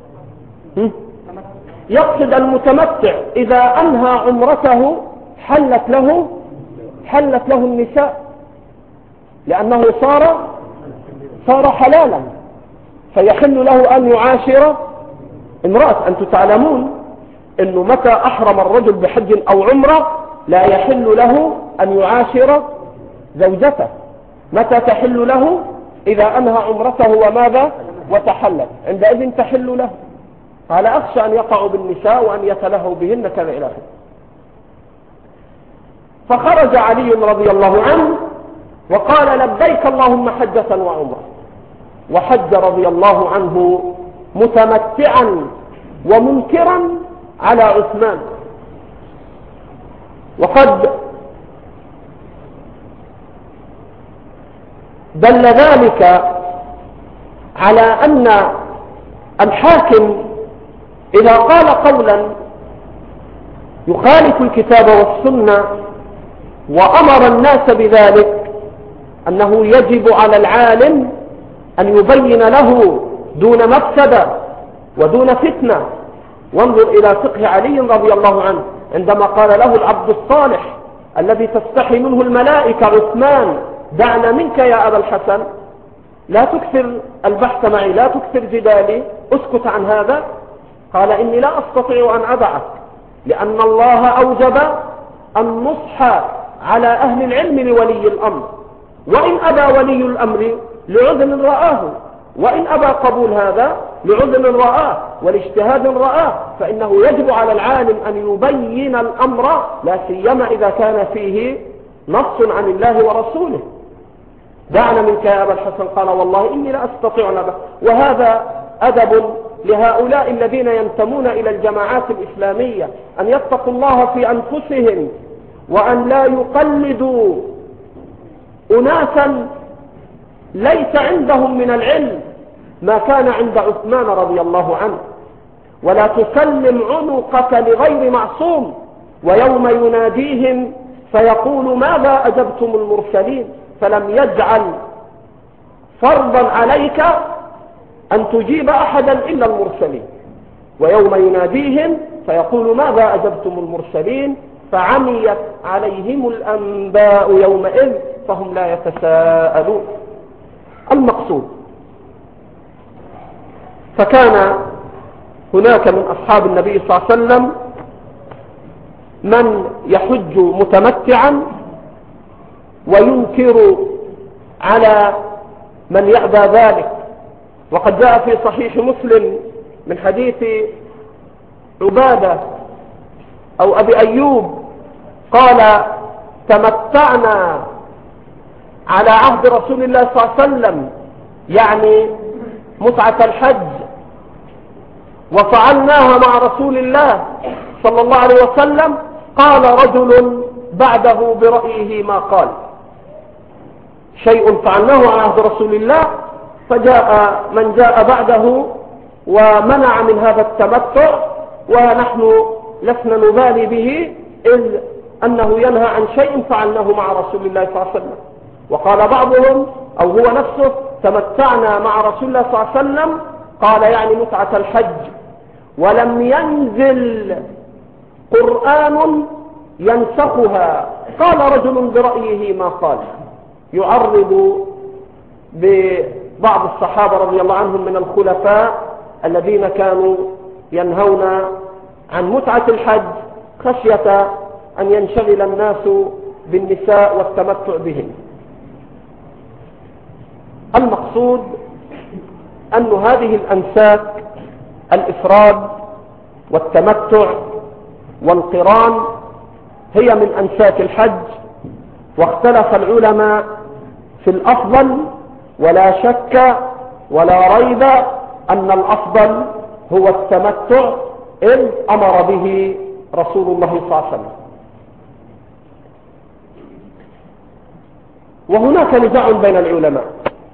يقصد المتمتع إذا أنهى عمرته حلت له النساء، لأنه صار حلالا، فيحل له أن يعاشر امرأة. أنتم تعلمون أنه متى أحرم الرجل بحج أو عمرة لا يحل له أن يعاشر زوجته. متى تحل له؟ إذا أنهى عمرته وماذا؟ وتحلل، عندئذ تحل له. قال أخشى أن يقعوا بالنساء وأن يتلهوا بهن كذا إلى آخره. فخرج علي رضي الله عنه وقال لبيك اللهم حجة وعمرة، وحج رضي الله عنه متمتعا ومنكرا على عثمان. وقد دل ذلك على أن الحاكم إذا قال قولا يخالف الكتاب والسنة وأمر الناس بذلك أنه يجب على العالم أن يبين له دون مفسدة ودون فتنة. وانظر إلى فقه علي رضي الله عنه عندما قال له العبد الصالح الذي تستحي منه الملائكة عثمان دعنا منك يا أبا الحسن، لا تكثر البحث معي، لا تكثر جدالي، اسكت عن هذا. قال إني لا أستطيع أن أدعك، لأن الله أوجب النصح على أهل العلم لولي الأمر، وإن أبى ولي الأمر لعذر رآه، وإن أبى قبول هذا لعذر رآه والاجتهاد رآه، فإنه يجب على العالم أن يبين الأمر، لا سيما إذا كان فيه نص عن الله ورسوله. دعنا منك يا أبا الحسن، قال والله إني لا أستطيع أن أبا. وهذا أدب لهؤلاء الذين ينتمون إلى الجماعات الإسلامية، أن يتقوا الله في أنفسهم وأن لا يقلدوا أناسا ليس عندهم من العلم ما كان عند عثمان رضي الله عنه. ولا تسلم عنقك لغير معصوم، ويوم يناديهم فيقول ماذا أجبتم المرسلين، فلم يجعل فرضا عليك أن تجيب أحدا إلا المرسلين. ويوم يناديهم فيقول ماذا أجبتم المرسلين، فعميت عليهم الأنباء يومئذ فهم لا يتساءلون. المقصود فكان هناك من أصحاب النبي صلى الله عليه وسلم من يحج متمتعا وينكر على من يأبى ذلك. وقد جاء في صحيح مسلم من حديث عبادة أو أبي أيوب قال تمتعنا على عهد رسول الله صلى الله عليه وسلم، يعني متعة الحج، وفعلناها مع رسول الله صلى الله عليه وسلم. قال رجل بعده برأيه ما قال، شيء فعلناه على عهد رسول الله، فجاء من جاء بعده ومنع من هذا التمتع، ونحن لسنا نبالي به إذ أنه ينهى عن شيء فعلناه مع رسول الله صلى الله عليه وسلم. وقال بعضهم أو هو نفسه تمتعنا مع رسول الله صلى الله عليه وسلم، قال يعني متعة الحج، ولم ينزل قرآن ينسخها. قال رجل برأيه ما قال، يعرض ببعض الصحابة رضي الله عنهم من الخلفاء الذين كانوا ينهون عن متعة الحج خشية أن ينشغل الناس بالنساء والتمتع بهم. المقصود أن هذه الأنساك الإفراد والتمتع والقران هي من أنساك الحج، واختلف العلماء في الأفضل، ولا شك ولا ريب أن الأفضل هو التمتع، إذ أمر به رسول الله صلى الله عليه وسلم. وهناك نزاع بين العلماء،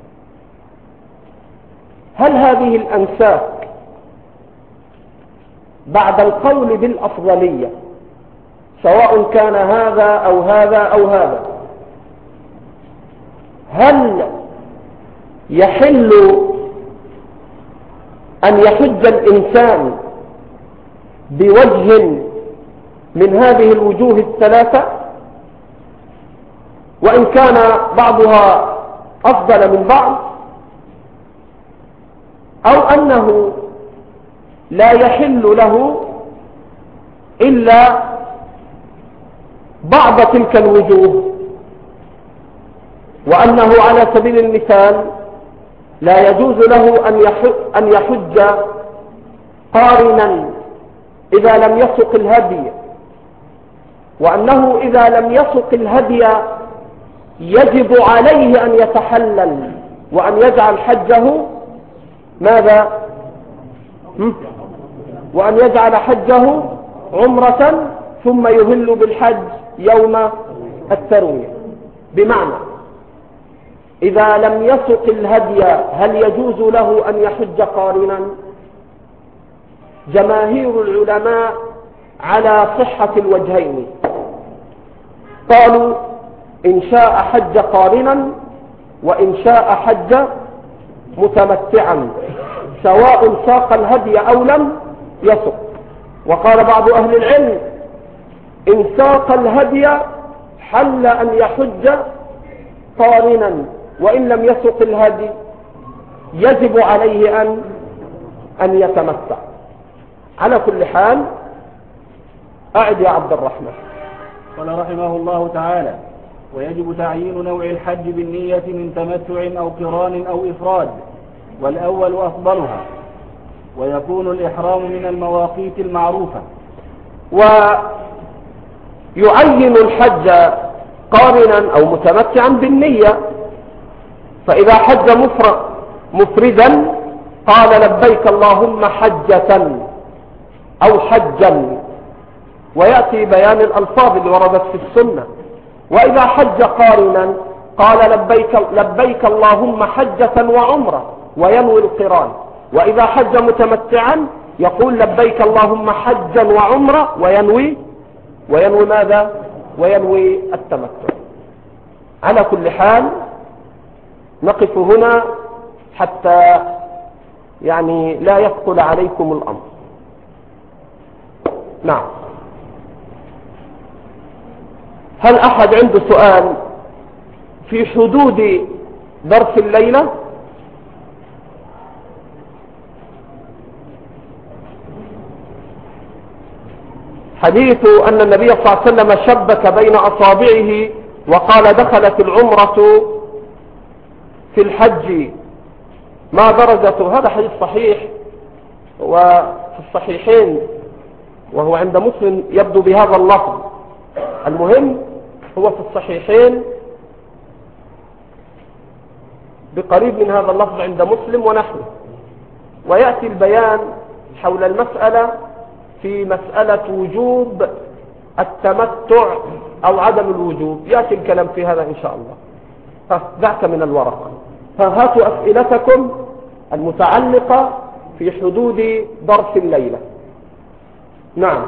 هل هذه الأنساك بعد القول بالأفضلية سواء كان هذا أو هذا أو هذا، هل يحل أن يحج الإنسان بوجه من هذه الوجوه الثلاثة، وإن كان بعضها أفضل من بعض، أو أنه لا يحل له إلا بعض تلك الوجوه، وأنه على سبيل المثال لا يجوز له أن يحج قارنا إذا لم يسق الهدي، وأنه إذا لم يسق الهدي يجب عليه أن يتحلل وأن يجعل حجه ماذا؟ وأن يجعل حجه عمرة ثم يهل بالحج يوم التروية. بمعنى إذا لم يسق الهدي هل يجوز له أن يحج قارنا؟ جماهير العلماء على صحة الوجهين، قالوا إن شاء حج قارنا وإن شاء حج متمتعا، سواء ساق الهدي أو لم يسق. وقال بعض أهل العلم إن ساق الهدي حل أن يحج قارنا، وإن لم يسق الهدي يجب عليه أن يتمتع. على كل حال أعد يا عبد الرحمن. قال رحمه الله تعالى: ويجب تعيين نوع الحج بالنية من تمتع أو قران أو إفراد، والأول أفضلها، ويكون الإحرام من المواقيت المعروفة. ويعين الحج قارنا أو متمتعا بالنية، فإذا حج مفردا قال لبيك اللهم حجة أو حجا، ويأتي بيان الألفاظ اللي وردت في السنة. وإذا حج قارنا قال لبيك اللهم حجة وعمرة، وينوي القران. وإذا حج متمتعا يقول لبيك اللهم حجا وعمرة، وينوي ماذا؟ وينوي التمتع. على كل حال نقف هنا حتى يعني لا يثقل عليكم الأمر. نعم، هل أحد عنده سؤال في حدود درس الليلة؟ حديث أن النبي صلى الله عليه وسلم شبك بين أصابعه وقال دخلت العمرة في الحج ما درجته، هذا حديث صحيح وفي الصحيحين، وهو عند مسلم يبدو بهذا اللفظ. المهم هو في الصحيحين بقريب من هذا اللفظ عند مسلم ونحن. ويأتي البيان حول المسألة في مسألة وجوب التمتع أو عدم الوجوب، يأتي الكلام في هذا إن شاء الله. دعك من الورق، هاتوا أسئلتكم المتعلقة في حدود درس الليلة. نعم.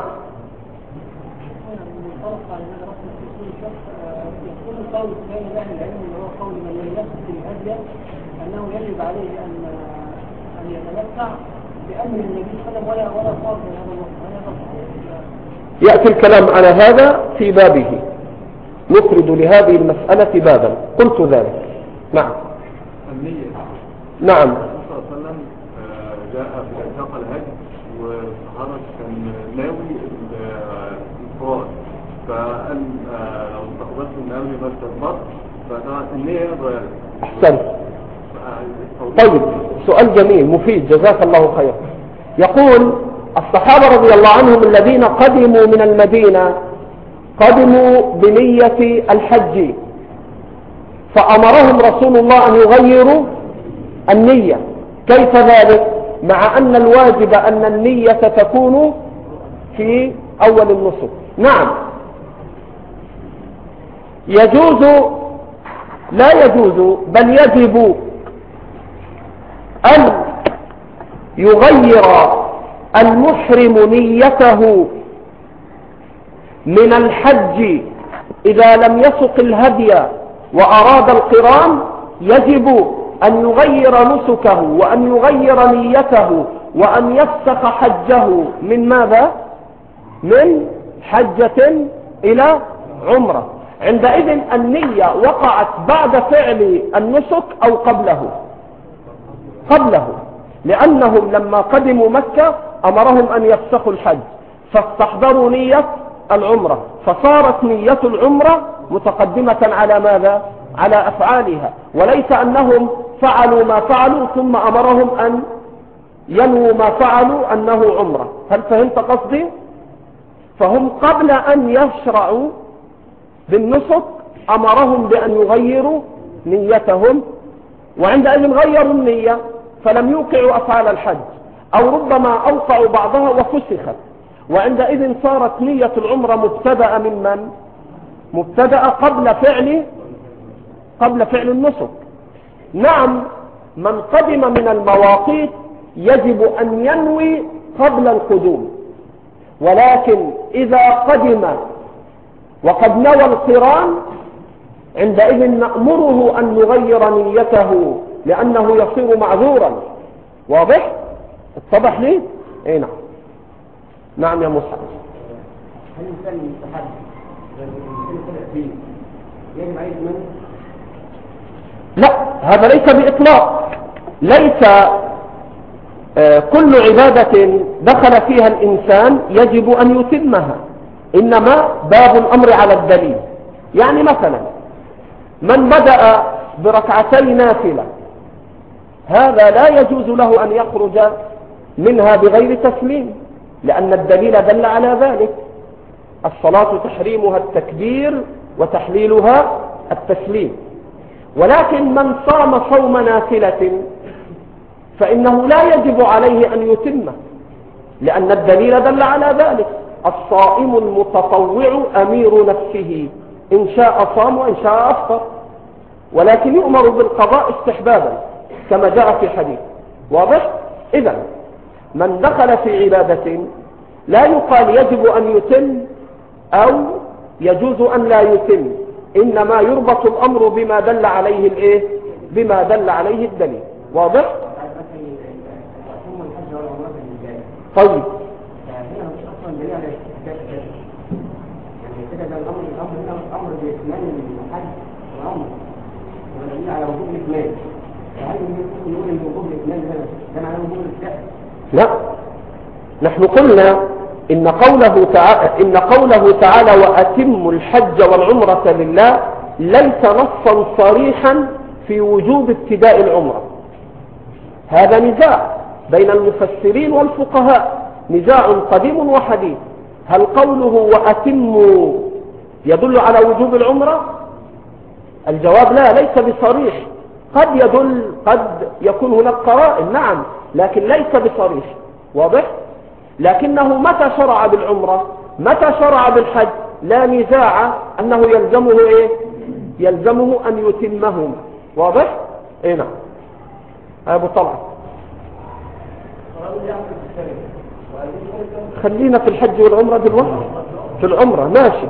يقول القول بين أهل العلم اللي هو قول من لم يسق الهدي أنه يجب عليه أن يتمتع بأمر النبي صلى الله عليه وسلم ولا صار من هذا الوقت. يأتي الكلام على هذا في بابه، نفرد لهذه المسألة بابا، قلت ذلك. نعم. النية. نعم. الرسول صلى الله عليه وسلم جاء في إنفاق الهج والصحابة كان ناوي الإفراد، فقال لو استقبلت من قبل ما استقبلت فطبعا النية اتغيرت. أحسنت. طيب، سؤال جميل مفيد، جزاك الله خير. يقول الصحابة رضي الله عنهم الذين قدموا من المدينة قدموا بنية الحج، فأمرهم رسول الله أن يغيروا النية. كيف ذلك؟ مع أن الواجب أن النية تكون في أول النسك. نعم، يجوز، لا يجوز بل يجب أن يغير المحرم نيته من الحج إذا لم يسق الهدي وأراد القران. يجب أن يغير نسكه وأن يغير نيته وأن يفسخ حجه من ماذا؟ من حجة إلى عمرة. عندئذ النية وقعت بعد فعل النسك أو قبله، لأنهم لما قدموا مكة أمرهم أن يفسخوا الحج فاستحضروا نية العمرة، فصارت نية العمرة متقدمة على ماذا؟ على أفعالها، وليس أنهم فعلوا ما فعلوا ثم أمرهم أن ينووا ما فعلوا أنه عمرة. هل فهمت قصدي؟ فهم قبل أن يشرعوا بالنسك أمرهم بأن يغيروا نيتهم، وعندئذ غيروا النية فلم يوقعوا أفعال الحج، أو ربما أوقعوا بعضها وفسخت، وعندئذ صارت نية العمرة مبتدأ من مبتدأ قبل فعل النسك. نعم، من قدم من المواقيت يجب أن ينوي قبل القدوم، ولكن إذا قدم وقد نوى القران عندئذ نأمره أن يغير نيته لأنه يصير معذورا. واضح؟ اتضح لي؟ اي نعم. نعم يا مصعب. هل الإنسان يستحب يجب عليه منه؟ لا، هذا ليس بإطلاق. ليس كل عبادة دخل فيها الإنسان يجب أن يتمها، إنما باب الأمر على الدليل. يعني مثلا من بدأ بركعتي نافلة هذا لا يجوز له أن يخرج منها بغير تسليم، لأن الدليل دل على ذلك. الصلاة تحريمها التكبير وتحليلها التسليم. ولكن من صام صوم نافلة فإنه لا يجب عليه أن يتمه، لأن الدليل دل على ذلك. الصائم المتطوع أمير نفسه، إن شاء صام وإن شاء أفطر، ولكن يؤمر بالقضاء استحبابا كما جاء في حديث. واضح؟ إذن من دخل في عبادة لا يقال يجب أن يتم أو يجوز أن لا يتم، إنما يربط الأمر بما دل عليه بما دل عليه الدليل. واضح؟ طيب، الأمر بإتمام الحج والعمر ودليل على وجوب الإتمام، فهل نقول إن وجوب الإتمام ده معناه وجوب الفعل؟ لا، نحن قلنا إن قوله تعالى وأتموا الحج والعمرة لله ليس نصا صريحا في وجوب ابتداء العمرة. هذا نزاع بين المفسرين والفقهاء، نزاع قديم وحديث. هل قوله وأتموا يدل على وجوب العمرة؟ الجواب لا، ليس بصريح. قد يكون هناك قرائن، نعم، لكن ليس بصريح. واضح؟ لكنه متى شرع بالعمرة متى شرع بالحج لا نزاع أنه يلزمه أن يتمهما. واضح؟ اي نعم. أبو طلعت، خلينا في الحج والعمرة دلوقتي. في العمرة ماشي.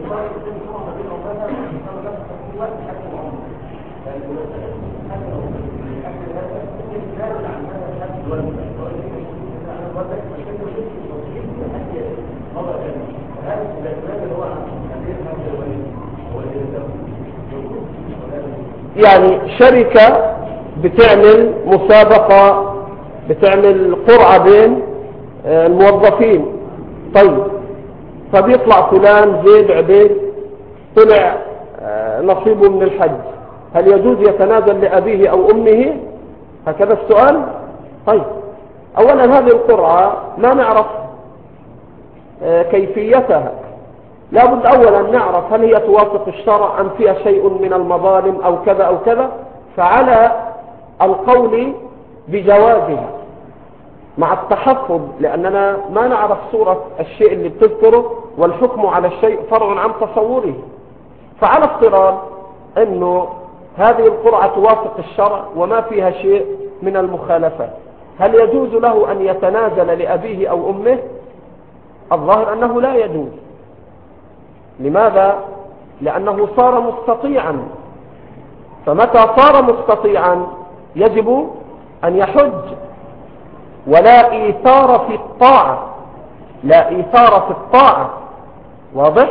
يعني شركة بتعمل مسابقة، بتعمل قرعة بين الموظفين. طيب، فبيطلع فلان زيد عبيد طلع نصيبه من الحج، هل يجوز يتنازل لأبيه أو أمه؟ هكذا السؤال. طيب، أولا هذه القرعة ما نعرف كيفيتها، لابد أولا نعرف هل هي توافق الشرع أم فيها شيء من المظالم أو كذا أو كذا. فعلى القول بجوازها مع التحفظ، لأننا ما نعرف صورة الشيء اللي بتذكره، والحكم على الشيء فرع عن تصوره. فعلى افتراض أنه هذه القرعة توافق الشرع وما فيها شيء من المخالفات، هل يجوز له أن يتنازل لأبيه أو أمه؟ الظاهر أنه لا يجوز. لماذا؟ لأنه صار مستطيعا، فمتى صار مستطيعا يجب أن يحج، ولا إيثار في الطاعة، لا إيثار في الطاعة. واضح؟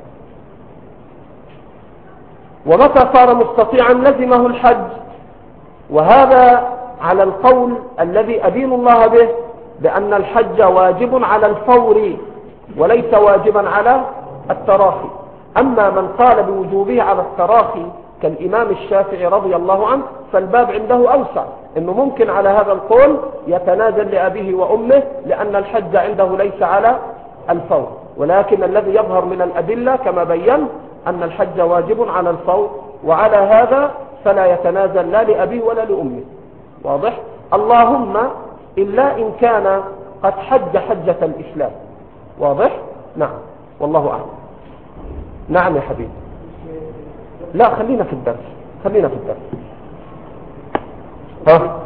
ومتى صار مستطيعا لزمه الحج، وهذا على القول الذي أدين الله به، بأن الحج واجب على الفور وليس واجبا على التراخي. أما من قال بوجوبه على التراخي كالإمام الشافعي رضي الله عنه، فالباب عنده أوسع، إنه ممكن على هذا القول يتنازل لأبيه وأمه، لأن الحج عنده ليس على الفور. ولكن الذي يظهر من الأدلة كما بيّن أن الحج واجب على الفور، وعلى هذا فلا يتنازل لا لأبيه ولا لأمه. واضح؟ اللهم إلا إن كان قد حج حجة الإسلام. واضح؟ نعم، والله أعلم. نعم يا حبيبي. لا، خلينا في الدرس، خلينا في الدرس. ها؟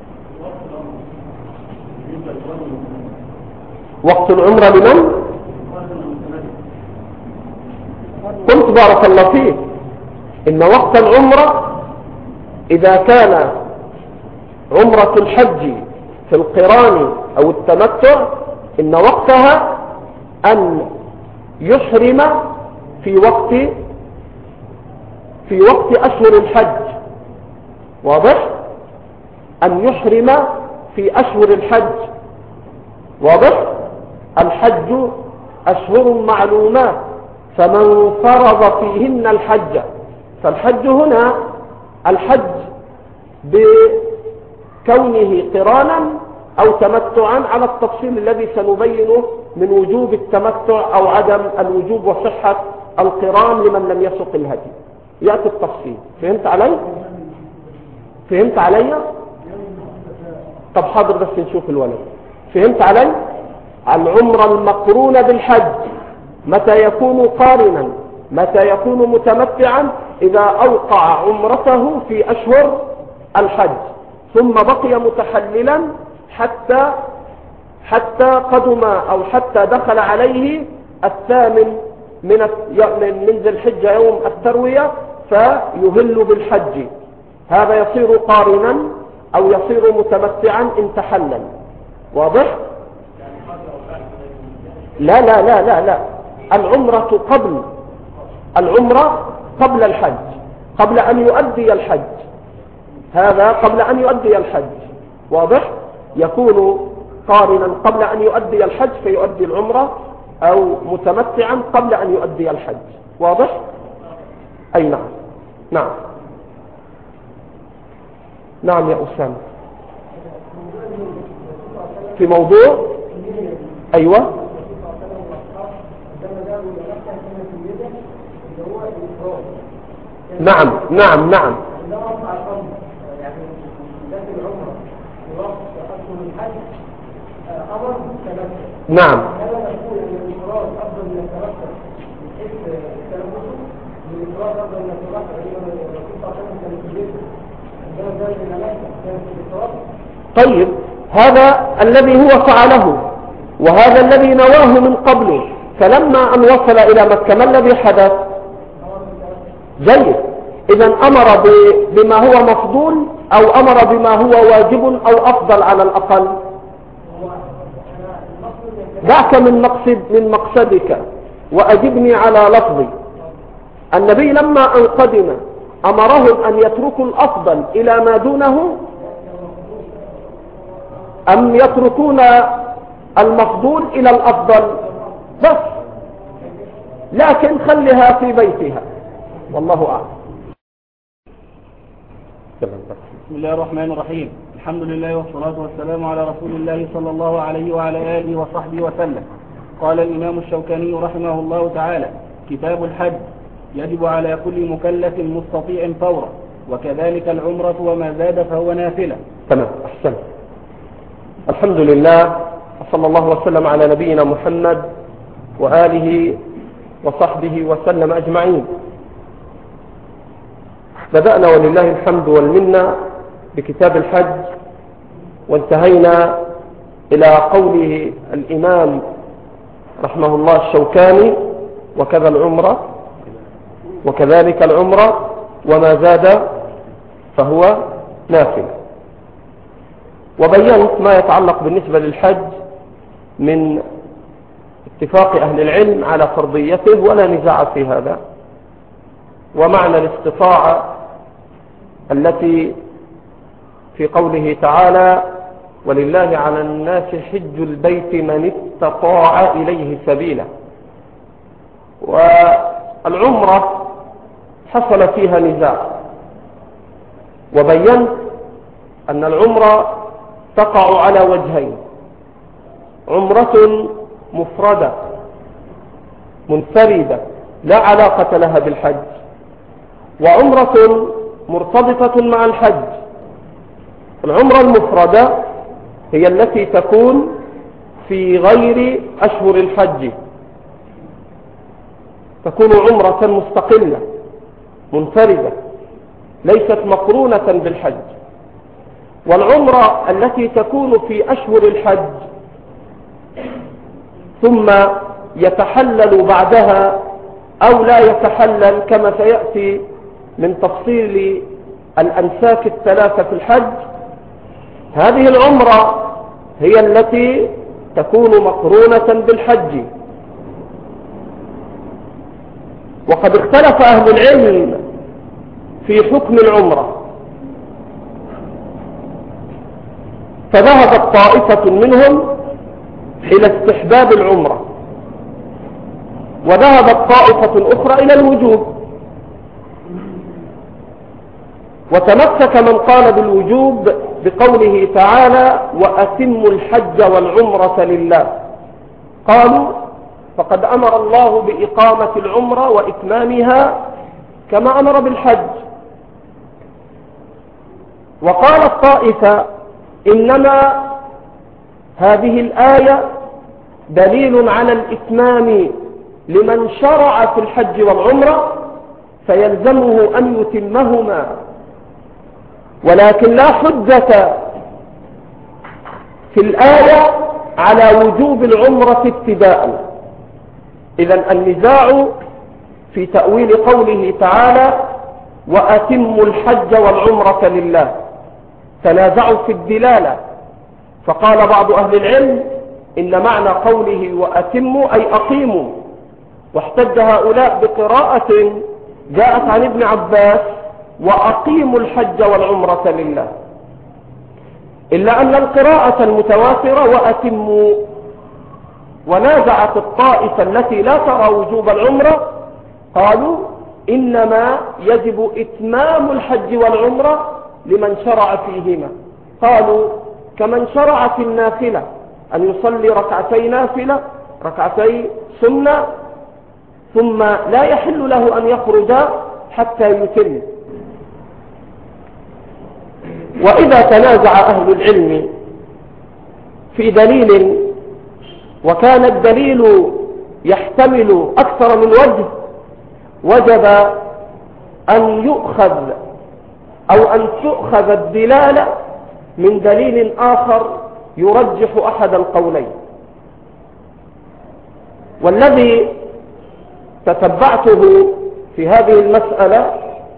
وقت العمرة لمن؟ قلت بارك الله فيك إن وقت العمرة إذا كان عمرة الحج في القران أو التمتع، إن وقتها أن يحرم في وقت أشهر الحج. واضح؟ أن يحرم في أشهر الحج. واضح؟ الحج أشهر معلومات، فمن فرض فيهن الحج، فالحج هنا الحج بكونه قرانا أو تمتعا على التفصيل الذي سنبينه من وجوب التمتع أو عدم الوجوب وصحة القران لمن لم يسق الهدي. يأتي التفصيل. فهمت علي؟ فهمت علي؟ طب حاضر بس نشوف الولد. فهمت علي؟ العمرة المقرونة بالحج متى يكون قارنا، متى يكون متمتعا؟ إذا أوقع عمرته في أشهر الحج ثم بقي متحللا حتى قدم أو حتى دخل عليه الثامن من ذي الحجة يوم التروية فيهل بالحج. هذا يصير قارنا أو يصير متمتعا إن تحلل. واضح؟ لا لا لا لا لا، العمرة قبل الحج، قبل أن يؤدي الحج. هذا قبل أن يؤدي الحج. واضح؟ يكون قارنا قبل أن يؤدي الحج فيؤدي العمرة، أو متمتعا قبل أن يؤدي الحج. واضح؟ أي نعم. نعم نعم يا أسامة. في موضوع أيوة نعم نعم نعم نعم طيب، هذا الذي هو فعله وهذا الذي نواه من قبله، فلما أن وصل إلى مكة ما الذي حدث؟ جيد. إذا أمر بما هو مفضول أو أمر بما هو واجب أو أفضل على الأقل؟ دعك من مقصدك وأجبني على لفظي. النبي لما أن قدم أمرهم أن يتركوا الأفضل إلى ما دونه أم يتركون المفضول إلى الأفضل بس، لكن خلها في بيتها، والله أعلم. بسم الله الرحمن الرحيم. الحمد لله والصلاة والسلام على رسول الله صلى الله عليه وعلى آله وصحبه وسلم. قال الإمام الشوكاني رحمه الله تعالى: كتاب الحج يجب على كل مكلف مستطيع فورا، وكذلك العمرة وما زاد فهو نافلة. تمام، أحسن. الحمد لله، وصلى الله وسلم على نبينا محمد وآله وصحبه وسلم أجمعين. بدأنا ولله الحمد والمنة بكتاب الحج، وانتهينا إلى قوله الإمام رحمه الله الشوكاني: وكذا العمرة وكذلك العمرة وما زاد فهو نافل. وبينت ما يتعلق بالنسبة للحج من اتفاق أهل العلم على فرضيته ولا نزاع في هذا، ومعنى الاستطاعة التي في قوله تعالى: ولله على الناس حج البيت من استطاع إليه سبيلا. والعمرة حصل فيها نزاع، وبينت أن العمرة تقع على وجهين: عمرة مفردة منفردة لا علاقة لها بالحج، وعمرة مرتبطة مع الحج. العمرة المفردة هي التي تكون في غير أشهر الحج، تكون عمرة مستقلة منفردة ليست مقرونة بالحج. والعمرة التي تكون في أشهر الحج ثم يتحلل بعدها أو لا يتحلل كما سيأتي من تفصيل الأنساك الثلاثة في الحج، هذه العمرة هي التي تكون مقرونة بالحج. وقد اختلف أهل العلم في حكم العمرة، فذهبت طائفة منهم إلى استحباب العمرة، وذهبت طائفة أخرى إلى الوجوب، وتمسك من قال بالوجوب بقوله تعالى: وأتموا الحج والعمرة لله. قالوا: فقد أمر الله بإقامة العمرة وإتمامها كما أمر بالحج. وقال الطائفة: إنما هذه الآية دليل على الإتمام لمن شرع في الحج والعمرة، فيلزمه أن يتمهما، ولكن لا حجة في الآية على وجوب العمرة ابتداء. إذن النزاع في تأويل قوله تعالى: وأتموا الحج والعمرة لله، تنازعوا في الدلالة، فقال بعض أهل العلم: إن معنى قوله وأتموا أي أقيموا، واحتج هؤلاء بقراءة جاءت عن ابن عباس: وأقيموا الحج والعمرة لله، إلا أن القراءة المتواترة وأتموا. ونازعت الطائفة التي لا ترى وجوب العمرة، قالوا: إنما يجب إتمام الحج والعمرة لمن شرع فيهما. قالوا: كمن شرع في النافلة أن يصلي ركعتي نافلة، ركعتي سنة، ثم لا يحل له أن يخرج حتى يتم. وإذا تنازع أهل العلم في دليل وكان الدليل يحتمل أكثر من وجه، وجب أن يؤخذ أو أن تؤخذ الدلالة من دليل آخر يرجح أحد القولين. والذي تتبعته في هذه المسألة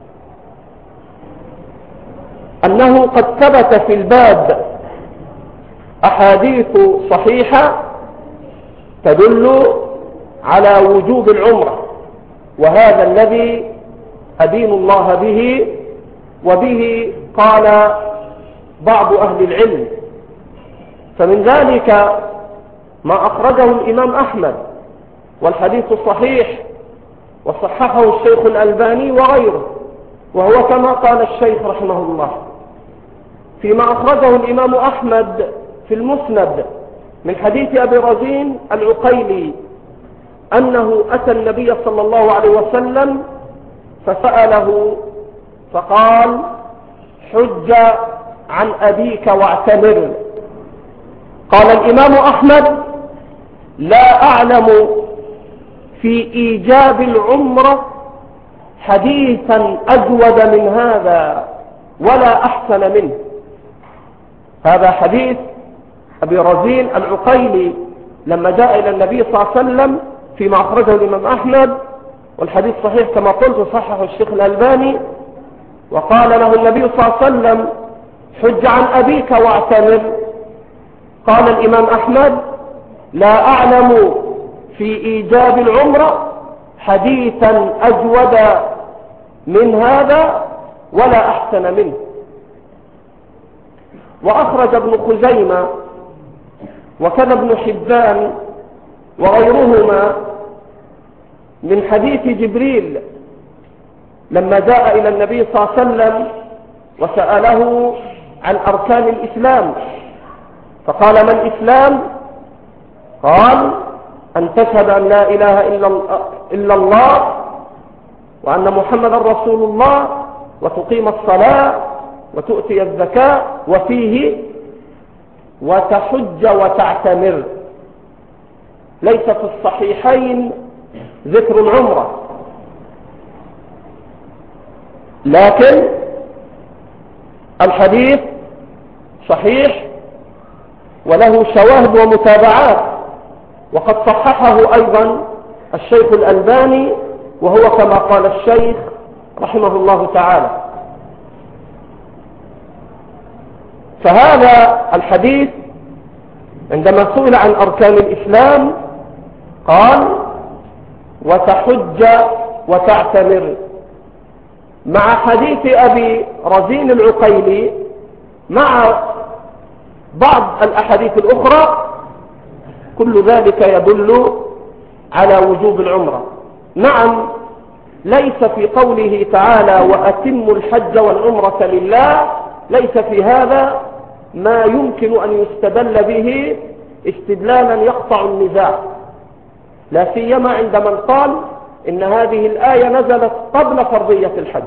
أنه قد ثبت في الباب أحاديث صحيحة تدل على وجوب العمرة، وهذا الذي أدين الله به، وبه قال بعض أهل العلم. فمن ذلك ما أخرجه الإمام أحمد، والحديث صحيح وصححه الشيخ الألباني وغيره، وهو كما قال الشيخ رحمه الله: فيما أخرجه الإمام أحمد في المسند من حديث أبي رزين العقيلي أنه أتى النبي صلى الله عليه وسلم فسأله فقال: حج عن أبيك واعتمر. قال الإمام أحمد: لا أعلم في إيجاب العمرة حديثا أجود من هذا ولا أحسن منه. هذا حديث أبي رزين العقيلي لما جاء إلى النبي صلى الله عليه وسلم فيما أخرجه الإمام أحمد، والحديث صحيح كما قلت، صححه الشيخ الألباني. وقال له النبي صلى الله عليه وسلم: حج عن أبيك واعتمر. قال الإمام أحمد: لا أعلم في إيجاب العمرة حديثا أجود من هذا ولا أحسن منه. وأخرج ابن خزيمة وكذا ابن حبان وغيرهما من حديث جبريل لما جاء إلى النبي صلى الله عليه وسلم وسأله عن أركان الإسلام، فقال: ما الإسلام؟ قال: أن تشهد أن لا إله إلا الله وأن محمدا رسول الله وتقيم الصلاة وتؤتي الزكاة وفيه وتحج وتعتمر. ليس في الصحيحين ذكر العمرة، لكن الحديث صحيح وله شواهد ومتابعات، وقد صححه أيضا الشيخ الألباني، وهو كما قال الشيخ رحمه الله تعالى. فهذا الحديث عندما سئل عن أركان الإسلام قال: وتحج وتعتمر، مع حديث أبي رزين العقيلي مع بعض الأحاديث الأخرى، كل ذلك يدل على وجوب العمرة. نعم، ليس في قوله تعالى: وأتموا الحج والعمرة لله، ليس في هذا ما يمكن أن يستدل به استدلالا يقطع النزاع، لا سيما عند من قال إن هذه الآية نزلت قبل فرضية الحج.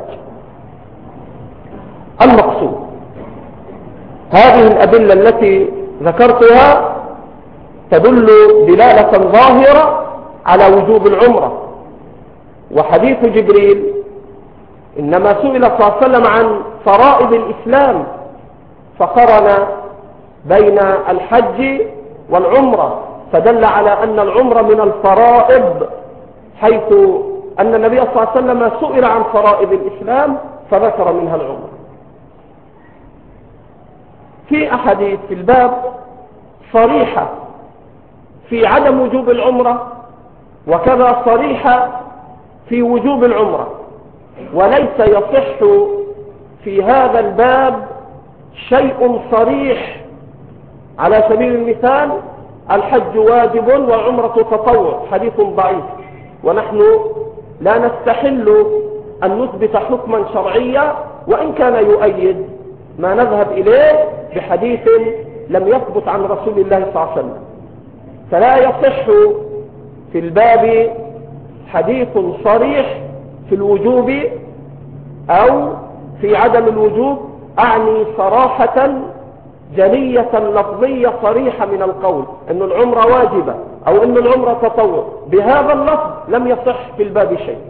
المقصود هذه الأدلة التي ذكرتها تدل دلالة ظاهرة على وجوب العمرة. وحديث جبريل إنما سئل صلى الله عليه وسلم عن فرائض الإسلام فقرن بين الحج والعمرة، فدل على أن العمرة من الفرائض، حيث أن النبي صلى الله عليه وسلم سئل عن فرائض الإسلام فذكر منها العمرة. في أحاديث في الباب صريحة في عدم وجوب العمرة، وكذا صريحة في وجوب العمرة، وليس يصح في هذا الباب شيء صريح. على سبيل المثال: الحج واجب والعمرة تطوع، حديث ضعيف، ونحن لا نستحل أن نثبت حكما شرعيا وإن كان يؤيد ما نذهب إليه بحديث لم يثبت عن رسول الله صلى الله عليه وسلم. فلا يصح في الباب حديث صريح في الوجوب أو في عدم الوجوب، أعني صراحة جلية لفظية صريحة من القول أن العمرة واجبة أو أن العمرة تطوع، بهذا اللفظ لم يصح في الباب شيء.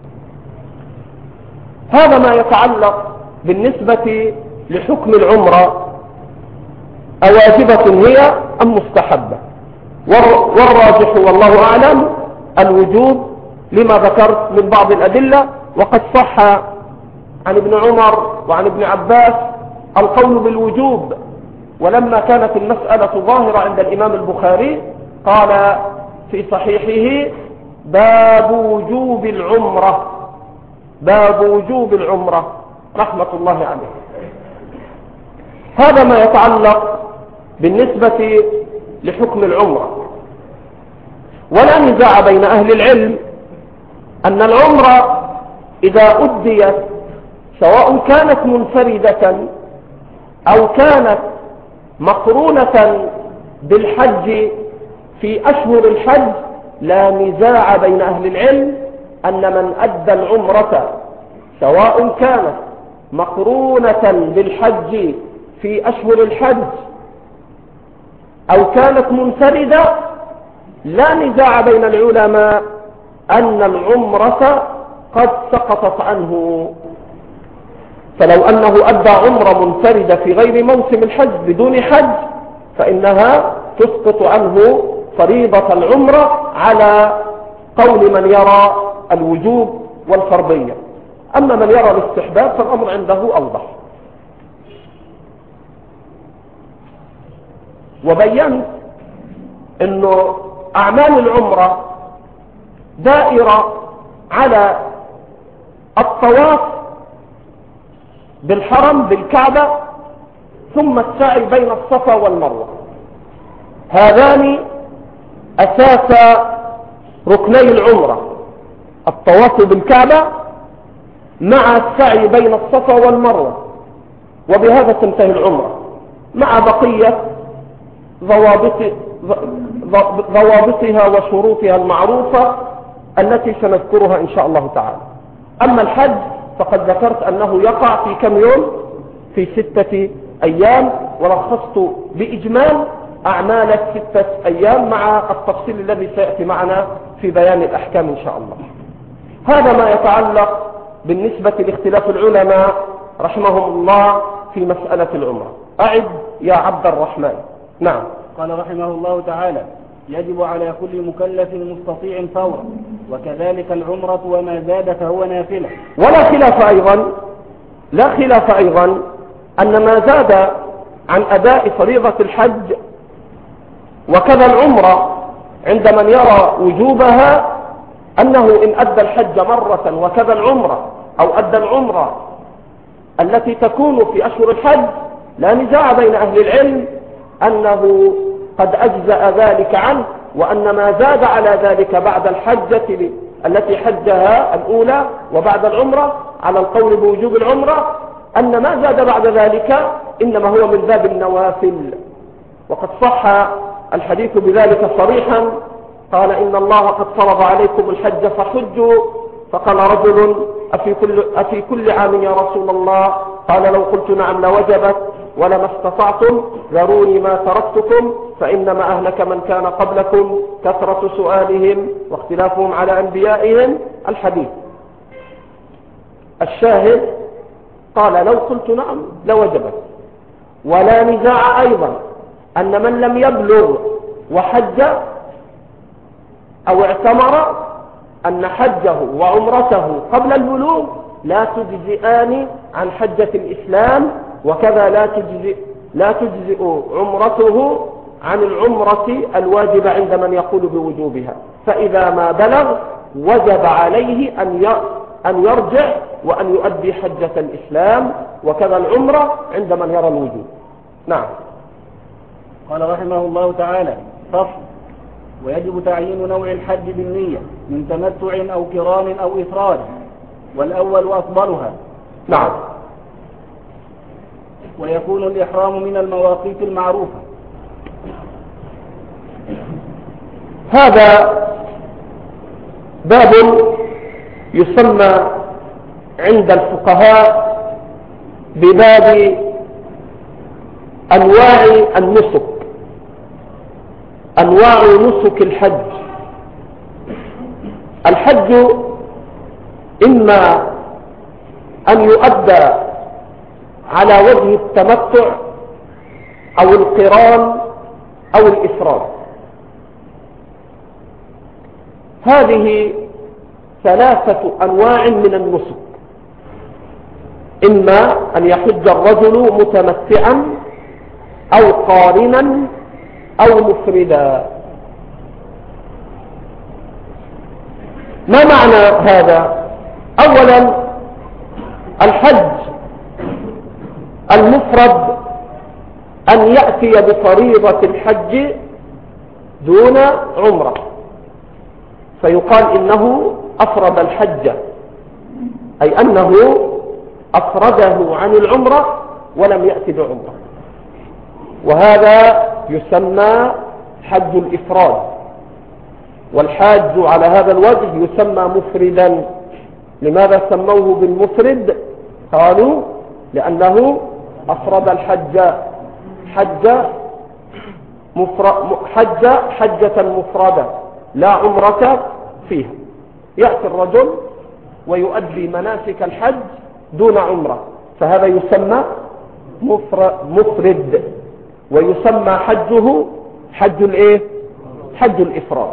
هذا ما يتعلق بالنسبة لحكم العمرة، أواجبة هي أم مستحبة؟ والراجح والله أعلم الوجوب لما ذكرت من بعض الأدلة، وقد صح عن ابن عمر وعن ابن عباس القول بالوجوب. ولما كانت المسألة ظاهرة عند الإمام البخاري قال في صحيحه: باب وجوب العمرة، باب وجوب العمرة، رحمة الله عليه. هذا ما يتعلق بالنسبة لحكم العمرة. ولا نزاع بين أهل العلم أن العمرة إذا أديت سواء كانت منفردة أو كانت مقرونة بالحج في أشهر الحج لا نزاع بين أهل العلم أن من أدى العمرة سواء كانت مقرونة بالحج في أشهر الحج أو كانت منفردة لا نزاع بين العلماء أن العمرة قد سقطت عنه. فلو أنه أدى عمرة منفردة في غير موسم الحج بدون حج فإنها تسقط عنه فريضة العمرة على قول من يرى الوجوب والفرضية. أما من يرى الاستحباب فالأمر عنده أوضح. وبينت أنه أعمال العمرة دائرة على الطواف بالحرم بالكعبة ثم السعي بين الصفا والمروة. هذان أساس ركني العمرة، الطواف بالكعبة مع السعي بين الصفا والمروة، وبهذا تنتهي العمرة مع بقية ضوابطها وشروطها المعروفة التي سنذكرها إن شاء الله تعالى. أما الحج فقد ذكرت أنه يقع في كم يوم؟ في 6 أيام، ولخصت بإجمال أعمال 6 أيام مع التفصيل الذي سيأتي معنا في بيان الأحكام إن شاء الله. هذا ما يتعلق بالنسبة لاختلاف العلماء رحمهم الله في مسألة العمرة. أعد يا عبد الرحمن. نعم. قال رحمه الله تعالى: يجب على كل مكلف مستطيع فورا، وكذلك العمرة وما زاد فهو نافلة. ولا خلاف أيضا أن ما زاد عن أداء فريضة الحج وكذا العمرة عند من يرى وجوبها أنه إن أدى الحج مرة وكذا العمرة أو أدى العمرة التي تكون في أشهر الحج لا نزاع بين أهل العلم أنه قد أجزأ ذلك عنه، وأن ما زاد على ذلك بعد الحجة التي حجها الأولى وبعد العمرة على القول بوجوب العمرة أن ما زاد بعد ذلك إنما هو من باب النوافل. وقد صح الحديث بذلك صريحا، قال إن الله قد فرض عليكم الحج فحجوا. فقال رجل أفي كل عام يا رسول الله؟ قال لو قلت نعم لوجبت ولما استطعتم ذروني ما تركتكم فإنما أهلك من كان قبلكم كثرة سؤالهم واختلافهم على أنبيائهم. الحديث الشاهد قال لو قلت نعم لوجبت. ولا نزاع أيضا أن من لم يبلغ وحج أو اعتمر أن حجه وعمرته قبل البلوغ لا تجزئان عن حجة الإسلام، وكذا لا تجزئ عمرته عن العمرة الواجبة عند من يقول بوجوبها. فإذا ما بلغ وجب عليه أن يرجع وأن يؤدي حجة الإسلام، وكذا العمرة عند من يرى الوجوب. نعم. قال رحمه الله تعالى: فصل: ويجب تعيين نوع الحج بالنية من تمتع أو قران أو إفراد، والأول أفضلها. نعم. ويكون الإحرام من المواقيت المعروفة. هذا باب يسمى عند الفقهاء بباب أنواع النسك، أنواع نسك الحج. الحج إما أن يؤدى على وجه التمتع أو القران أو الإفراد. هذه 3 أنواع من النسك: إما أن يحج الرجل متمتعا أو قارنا أو مفردا. ما معنى هذا؟ أولا الحج المفرد أن يأتي بفريضة الحج دون عمرة، فيقال إنه أفرد الحج، أي أنه أفرده عن العمرة ولم يأتي بعمرة. وهذا يسمى حج الإفراد، والحاج على هذا الوجه يسمى مفردا. لماذا سموه بالمفرد؟ قالوا لأنه أفرد الحج، حجة مفردة لا عمرة فيها. يأتي الرجل ويؤدي مناسك الحج دون عمرة، فهذا يسمى مفرد، ويسمى حجه حج الإفراد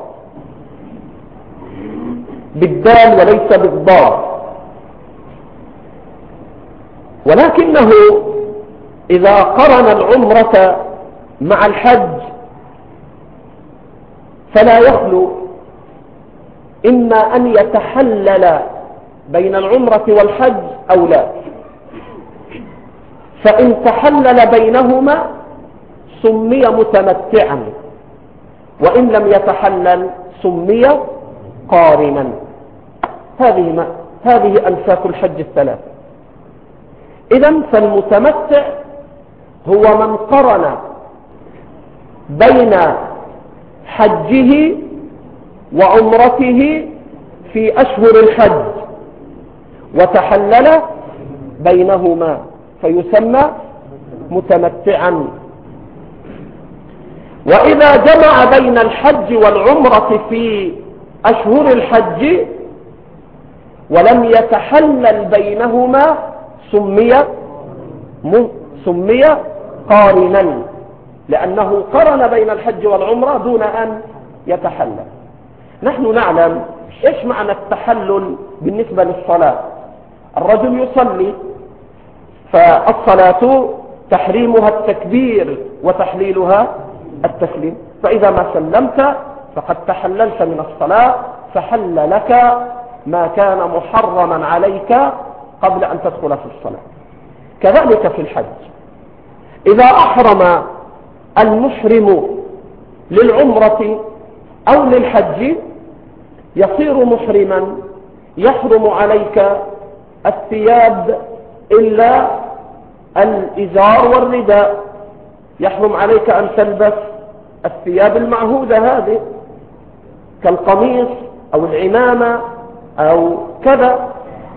بالدال وليس بالضاد. ولكنه إذا قرن العمرة مع الحج فلا يخلو إما أن يتحلل بين العمرة والحج أو لا. فإن تحلل بينهما سمي متمتعا، وإن لم يتحلل سمي قارنا. هذه أنساك الحج الثلاثة. إذن فالمتمتع هو من قرن بين حجه وعمرته في أشهر الحج وتحلل بينهما فيسمى متمتعا. وإذا جمع بين الحج والعمرة في أشهر الحج ولم يتحلل بينهما سمي قارنا، لأنه قرن بين الحج والعمرة دون أن يتحلل. نحن نعلم إيش معنى التحلل بالنسبة للصلاة. الرجل يصلي، فالصلاة تحريمها التكبير وتحليلها التسليم، فإذا ما سلمت فقد تحللت من الصلاة، فحل لك ما كان محرما عليك قبل أن تدخل في الصلاة. كذلك في الحج، إذا أحرم المحرم للعمرة أو للحج يصير محرما، يحرم عليك الثياب إلا الإزار والرداء، يحرم عليك أن تلبس الثياب المعهودة هذه كالقميص أو العمامة أو كذا.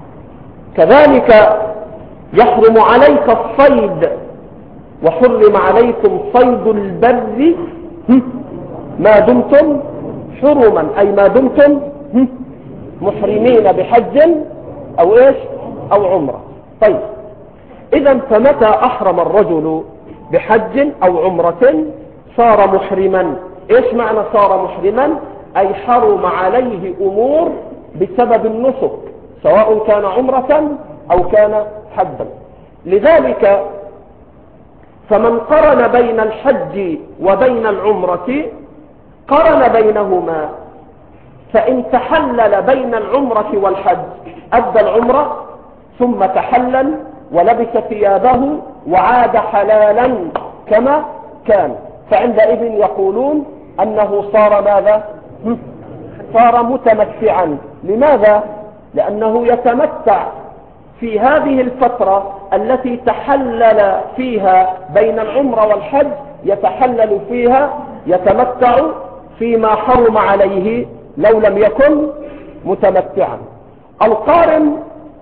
كذلك يحرم عليك الصيد، وحرم عليكم صيد البر ما دمتم حرما، أي ما دمتم محرمين بحج أو إيش أو عمرة. طيب، إذا فمتى أحرم الرجل بحج أو عمرة صار محرما. إيش معنى صار محرما؟ أي حرم عليه أمور بسبب النسك، سواء كان عمرة أو كان حجا. لذلك فمن قرن بين الحج وبين العمرة قرن بينهما، فإن تحلل بين العمرة والحج أدى العمرة ثم تحلل ولبس ثيابه وعاد حلالا كما كان، فعندئذ يقولون أنه صار ماذا؟ صار متمتعا. لماذا؟ لأنه يتمتع في هذه الفترة التي تحلل فيها بين العمرة والحج، يتحلل فيها، يتمتع فيما حرم عليه لو لم يكن متمتعا. القارن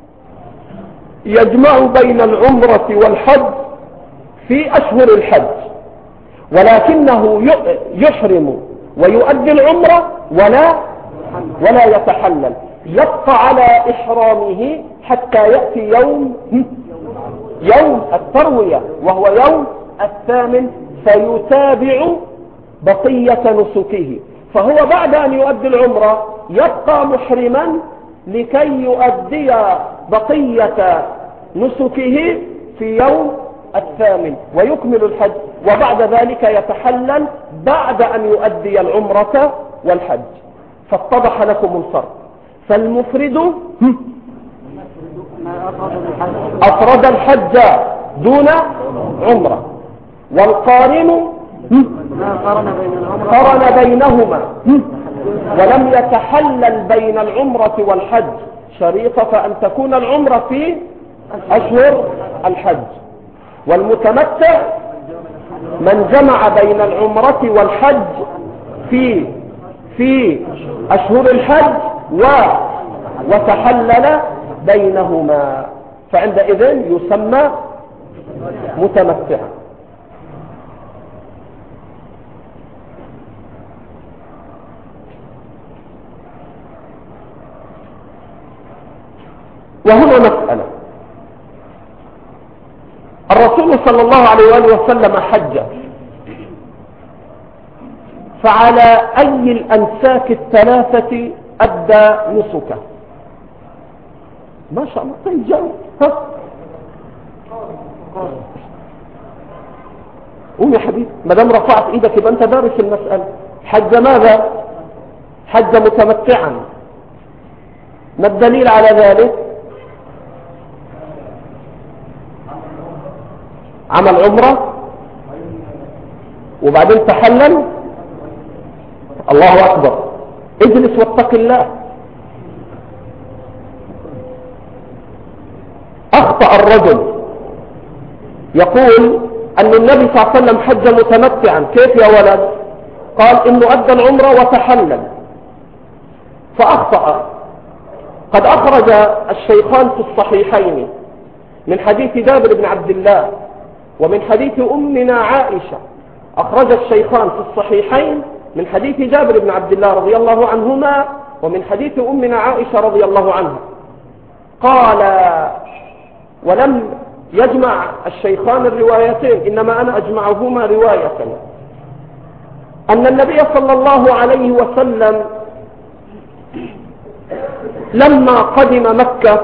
يجمع بين العمرة والحج في أشهر الحج، ولكنه يحرم ويؤدي العمرة ولا يتحلل، يبقى على إحرامه حتى يأتي يوم التروية وهو يوم 8، فيتابع بقية نسكه. فهو بعد أن يؤدي العمرة يبقى محرما لكي يؤدي بقية نسكه في يوم 8 ويكمل الحج، وبعد ذلك يتحلل بعد أن يؤدي العمرة والحج. فاتضح لكم الفرق. فالمفرد أفرد الحج دون عمرة، والقارن قرن بينهما ولم يتحلل بين العمرة والحج، شريطة أن تكون العمرة في أشهر الحج. والمتمتع من جمع بين العمرة والحج في أشهر الحج وتحلل بينهما، فعندئذ يسمى متمتعا. وهنا مسألة، الرسول صلى الله عليه وآله وسلم حج، فعلى أي الأنساك الثلاثة أدى نسكه؟ ما شاء الله. طيب جاوب. قوم يا حبيبي، ما دام رفعت ايدك يبقى انت دارس المسألة. حج ماذا؟ حج متمتعا. ما الدليل على ذلك؟ عمل عمرة وبعدين تحلل. الله أكبر. اجلس واتق الله. أخطأ الرجل يقول أن النبي صلى الله عليه وسلم حج متمتعا. كيف يا ولد؟ قال إنه أدى العمرة وتحلل، فأخطأ. قد أخرج الشيخان في الصحيحين من حديث جابر بن عبد الله ومن حديث أمنا عائشة، أخرج الشيخان في الصحيحين من حديث جابر بن عبد الله رضي الله عنهما ومن حديث أمنا عائشة رضي الله عنها. قال، ولم يجمع الشيخان الروايتين، إنما أنا أجمعهما رواية، أن النبي صلى الله عليه وسلم لما قدم مكة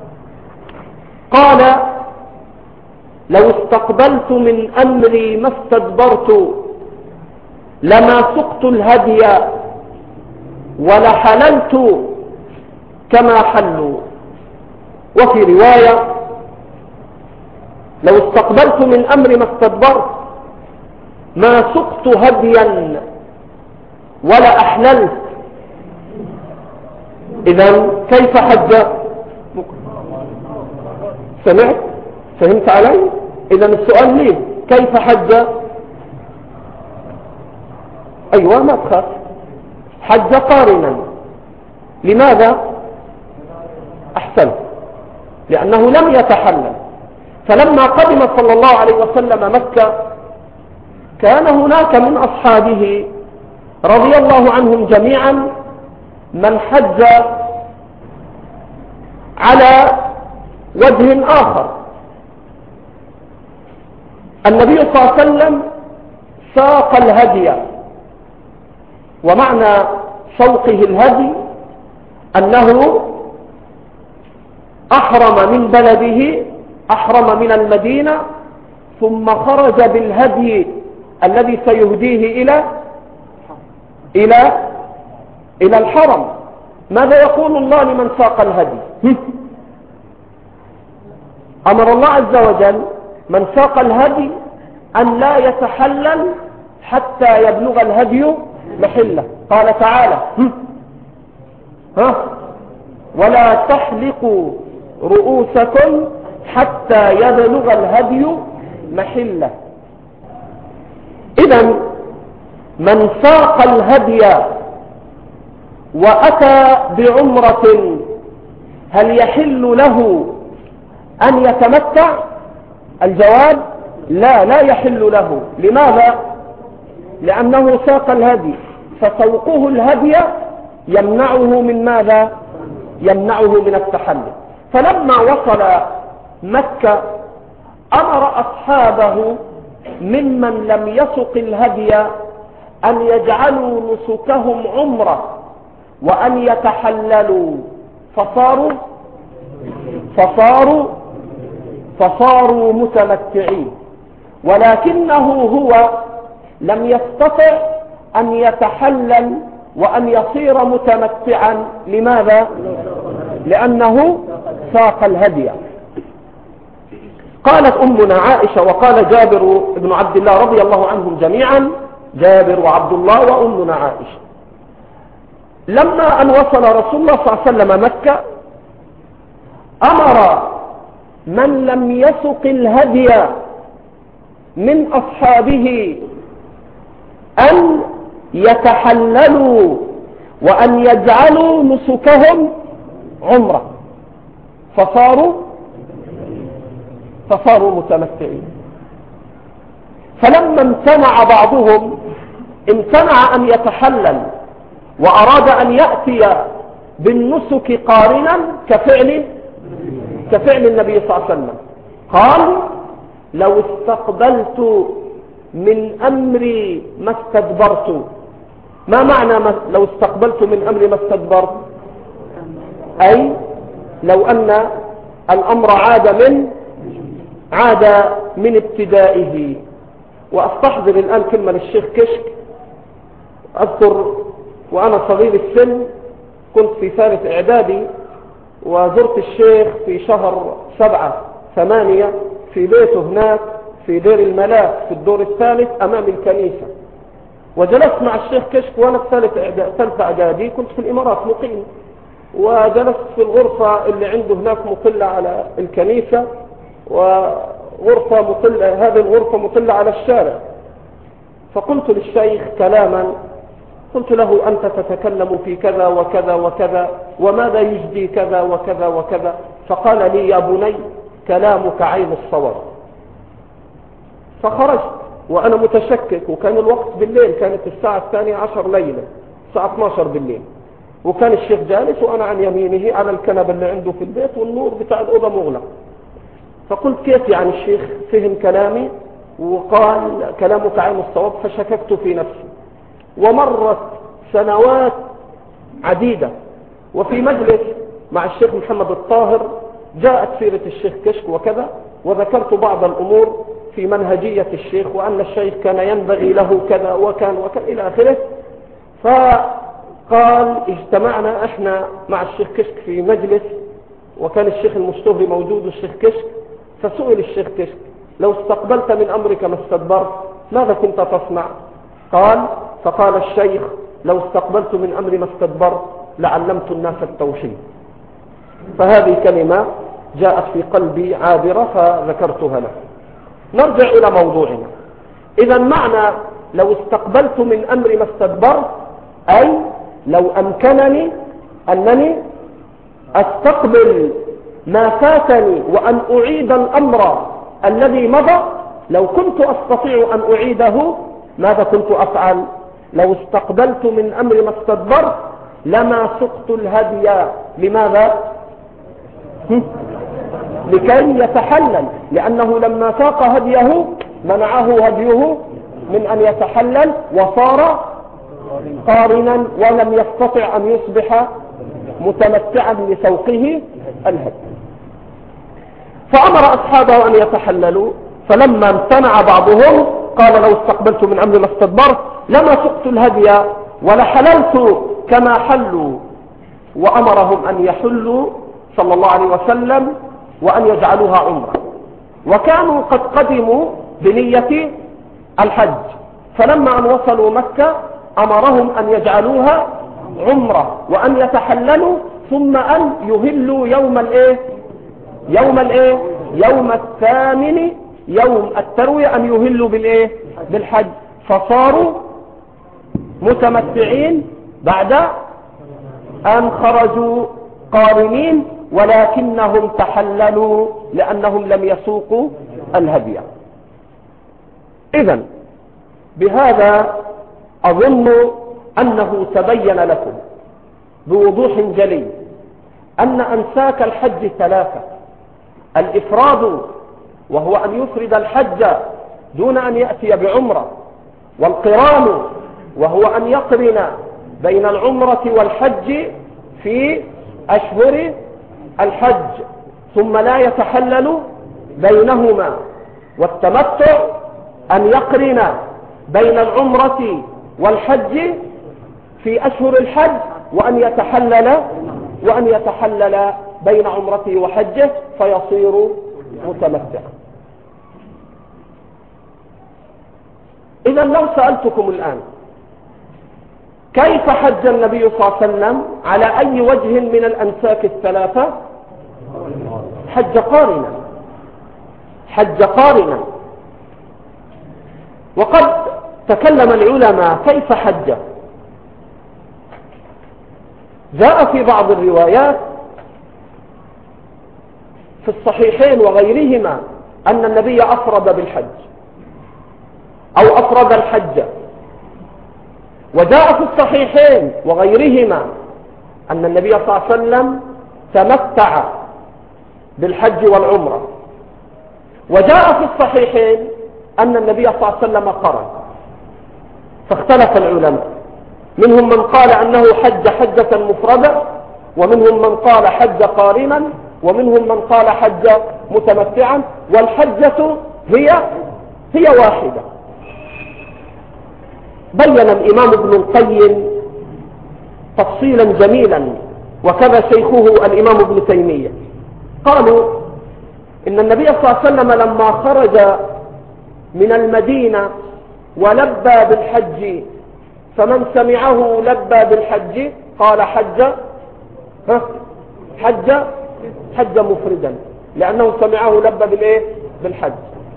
قال: لو استقبلت من أمري ما استدبرت، لما سقت الهدي ولحللت كما حلوا. وفي رواية: لو استقبلت من أمري ما استدبرت، ما سقت هديا ولا أحللت. إذن كيف حج؟ سمعت؟ فهمت علي؟ إذن السؤال ليه؟ كيف حج؟ أيوة، ما تخاف. حج قارنا. لماذا؟ أحسن، لأنه لم يتحلل. فلما قدم صلى الله عليه وسلم مكة كان هناك من أصحابه رضي الله عنهم جميعا من حج على وجه آخر. النبي صلى الله عليه وسلم ساق الهدي، ومعنى سوقه الهدي أنه أحرم من بلده، أحرم من المدينة، ثم خرج بالهدي الذي سيهديه إلى الحرم. ماذا يقول الله لمن ساق الهدي؟ أمر الله عز وجل من ساق الهدي أن لا يتحلل حتى يبلغ الهدي محله. قال تعالى: ولا تحلقوا رؤوسكم حتى يبلغ الهدي محله. إذن من ساق الهدي وأتى بعمرة هل يحل له أن يتمتع؟ الجواب: لا يحل له. لماذا؟ لأنه ساق الهدي، فسوقه الهدي يمنعه من ماذا؟ يمنعه من التحلل. فلما وصل مكة أمر أصحابه ممن لم يسق الهدي أن يجعلوا نسكهم عمرة وأن يتحللوا، فصاروا متمتعين. ولكنه هو لم يستطع أن يتحلل وأن يصير متمتعا. لماذا؟ لأنه ساق الهدي. قالت أمنا عائشة وقال جابر بن عبد الله رضي الله عنهم جميعا، جابر وعبد الله وأمنا عائشة، لما أن وصل رسول الله صلى الله عليه وسلم مكة أمر من لم يسق الهدي من أصحابه أن يتحللوا وأن يجعلوا نسكهم عمرة، فصاروا متمتعين. فلما امتنع بعضهم، امتنع أن يتحلل وأراد أن يأتي بالنسك قارنا كفعل النبي صلى الله عليه وسلم، قال: لو استقبلت من أمري ما استدبرت. ما معنى لو استقبلت من أمري ما استدبرت؟ أي لو أن الأمر عاد من ابتدائه. وأستحضر الآن كلمة للشيخ كشك. أذكر وأنا صغير السن كنت في ثالث إعدادي، وزرت الشيخ في شهر 7/8 في بيته هناك في دير الملاك في الدور الثالث أمام الكنيسة، وجلست مع الشيخ كشك وأنا في ثالث إعدادي، كنت في الإمارات مقيم، وجلست في الغرفة اللي عنده هناك مطلة على الكنيسة، وغرفة مطلة، هذه الغرفة مطلة على الشارع. فقلت للشيخ كلاما، قلت له: أنت تتكلم في كذا وكذا وكذا، وماذا يجدي كذا وكذا وكذا؟ فقال لي: يا بني، كلامك عين الصواب. فخرجت وأنا متشكك، وكان الوقت بالليل، كانت الساعة 12 ليلة، الساعة 12 بالليل، وكان الشيخ جالس وأنا عن يمينه على الكنبة اللي عنده في البيت، والنور بتاع الأوضة مغلق. فقلت: كيف يعني الشيخ فهم كلامي وقال كلامك عين الصواب؟ فشككت في نفسي. ومرت سنوات عديدة، وفي مجلس مع الشيخ محمد الطاهر جاءت سيرة الشيخ كشك وكذا، وذكرت بعض الأمور في منهجية الشيخ، وأن الشيخ كان ينبغي له كذا وكان إلى آخره. فقال: اجتمعنا احنا مع الشيخ كشك في مجلس، وكان الشيخ المشتهري موجود والشيخ كشك، فسئل الشيخ كشك: لو استقبلت من أمرك ما استدبرت ماذا كنت تصنع؟ فقال الشيخ: لو استقبلت من أمري ما استدبرت لعلمت الناس التوحيد. فهذه كلمة جاءت في قلبي عابرة فذكرتها له. نرجع إلى موضوعنا. إذا معنى لو استقبلت من أمري ما استدبرت، أي لو أمكنني أنني أستقبل ما فاتني وأن أعيد الأمر الذي مضى، لو كنت أستطيع أن أعيده ماذا كنت أفعل؟ لو استقبلت من أمري ما استدبرت لما سقت الهدي. لماذا؟ لكي يتحلل، لأنه لما ساق هديه منعه هديه من أن يتحلل، وصار قارنا ولم يستطع أن يصبح متمتعا لسوقه الهدي. فأمر أصحابه أن يتحللوا، فلما امتنع بعضهم قال: لو استقبلت من أمري ما استدبرت لما سقت الهدي ولحللت كما حلوا. وأمرهم أن يحلوا صلى الله عليه وسلم وأن يجعلوها عمرة، وكانوا قد قدموا بنية الحج، فلما أن وصلوا مكة أمرهم أن يجعلوها عمرة وأن يتحللوا، ثم أن يهلوا يوم الثامن، يوم التروية، أن يهلوا بالحج. فصاروا متمتعين بعد أن خرجوا قارنين، ولكنهم تحللوا لأنهم لم يسوقوا الهدي. إذن بهذا أظن أنه تبين لكم بوضوح جلي أن أنساك الحج 3: الإفراد وهو أن يفرد الحج دون أن يأتي بعمرة، والقران وهو أن يقرن بين العمرة والحج في أشهر الحج ثم لا يتحلل بينهما، والتمتع أن يقرن بين العمرة والحج في أشهر الحج وأن يتحلل بين عمرته وحجه فيصير متمتعا. إذا لو سألتكم الآن كيف حج النبي صلى الله عليه وسلم على أي وجه من الأنساك 3؟ حج قارنا وقد تكلم العلماء كيف حج. جاء في بعض الروايات في الصحيحين وغيرهما أن النبي أفرد بالحج أو أفرد الحج، وجاء في الصحيحين وغيرهما أن النبي صلى الله عليه وسلم تمتع بالحج والعمرة، وجاء في الصحيحين أن النبي صلى الله عليه وسلم قرن. فاختلف العلماء، منهم من قال أنه حج حجة مفردة، ومنهم من قال حج قارنا، ومنهم من قال حج متمتعا، والحجة هي واحدة. بين الإمام ابن القيم تفصيلا جميلا، وكذا شيخه الإمام ابن تيمية. قالوا إن النبي صلى الله عليه وسلم لما خرج من المدينة ولبى بالحج، فمن سمعه لبى بالحج قال حج مفردا، لأنه سمعه لبى بالحج.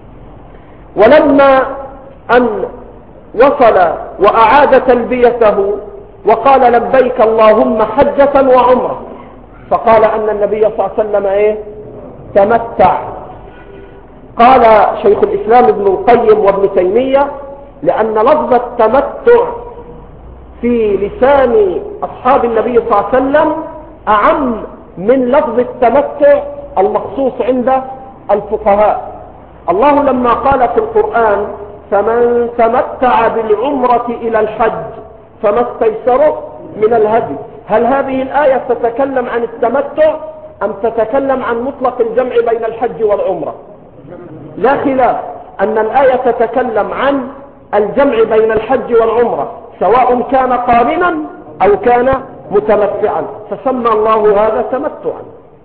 ولما أن وصل وأعاد تلبيته وقال لبيك اللهم حجة وعمرة، فقال أن النبي صلى الله عليه وسلم تمتع. قال شيخ الإسلام ابن القيم وابن تيمية لأن لفظ التمتع في لسان أصحاب النبي صلى الله عليه وسلم أعم من لفظ التمتع المخصوص عند الفقهاء. الله لما قال في القرآن فمن تمتع بالعمرة إلى الحج فما استيسر من الهدي، هل هذه الآية تتكلم عن التمتع أم تتكلم عن مطلق الجمع بين الحج والعمرة؟ لا خلاف أن الآية تتكلم عن الجمع بين الحج والعمرة، سواء كان قارنا أو كان متمتعا، فسمى الله هذا تمتعا.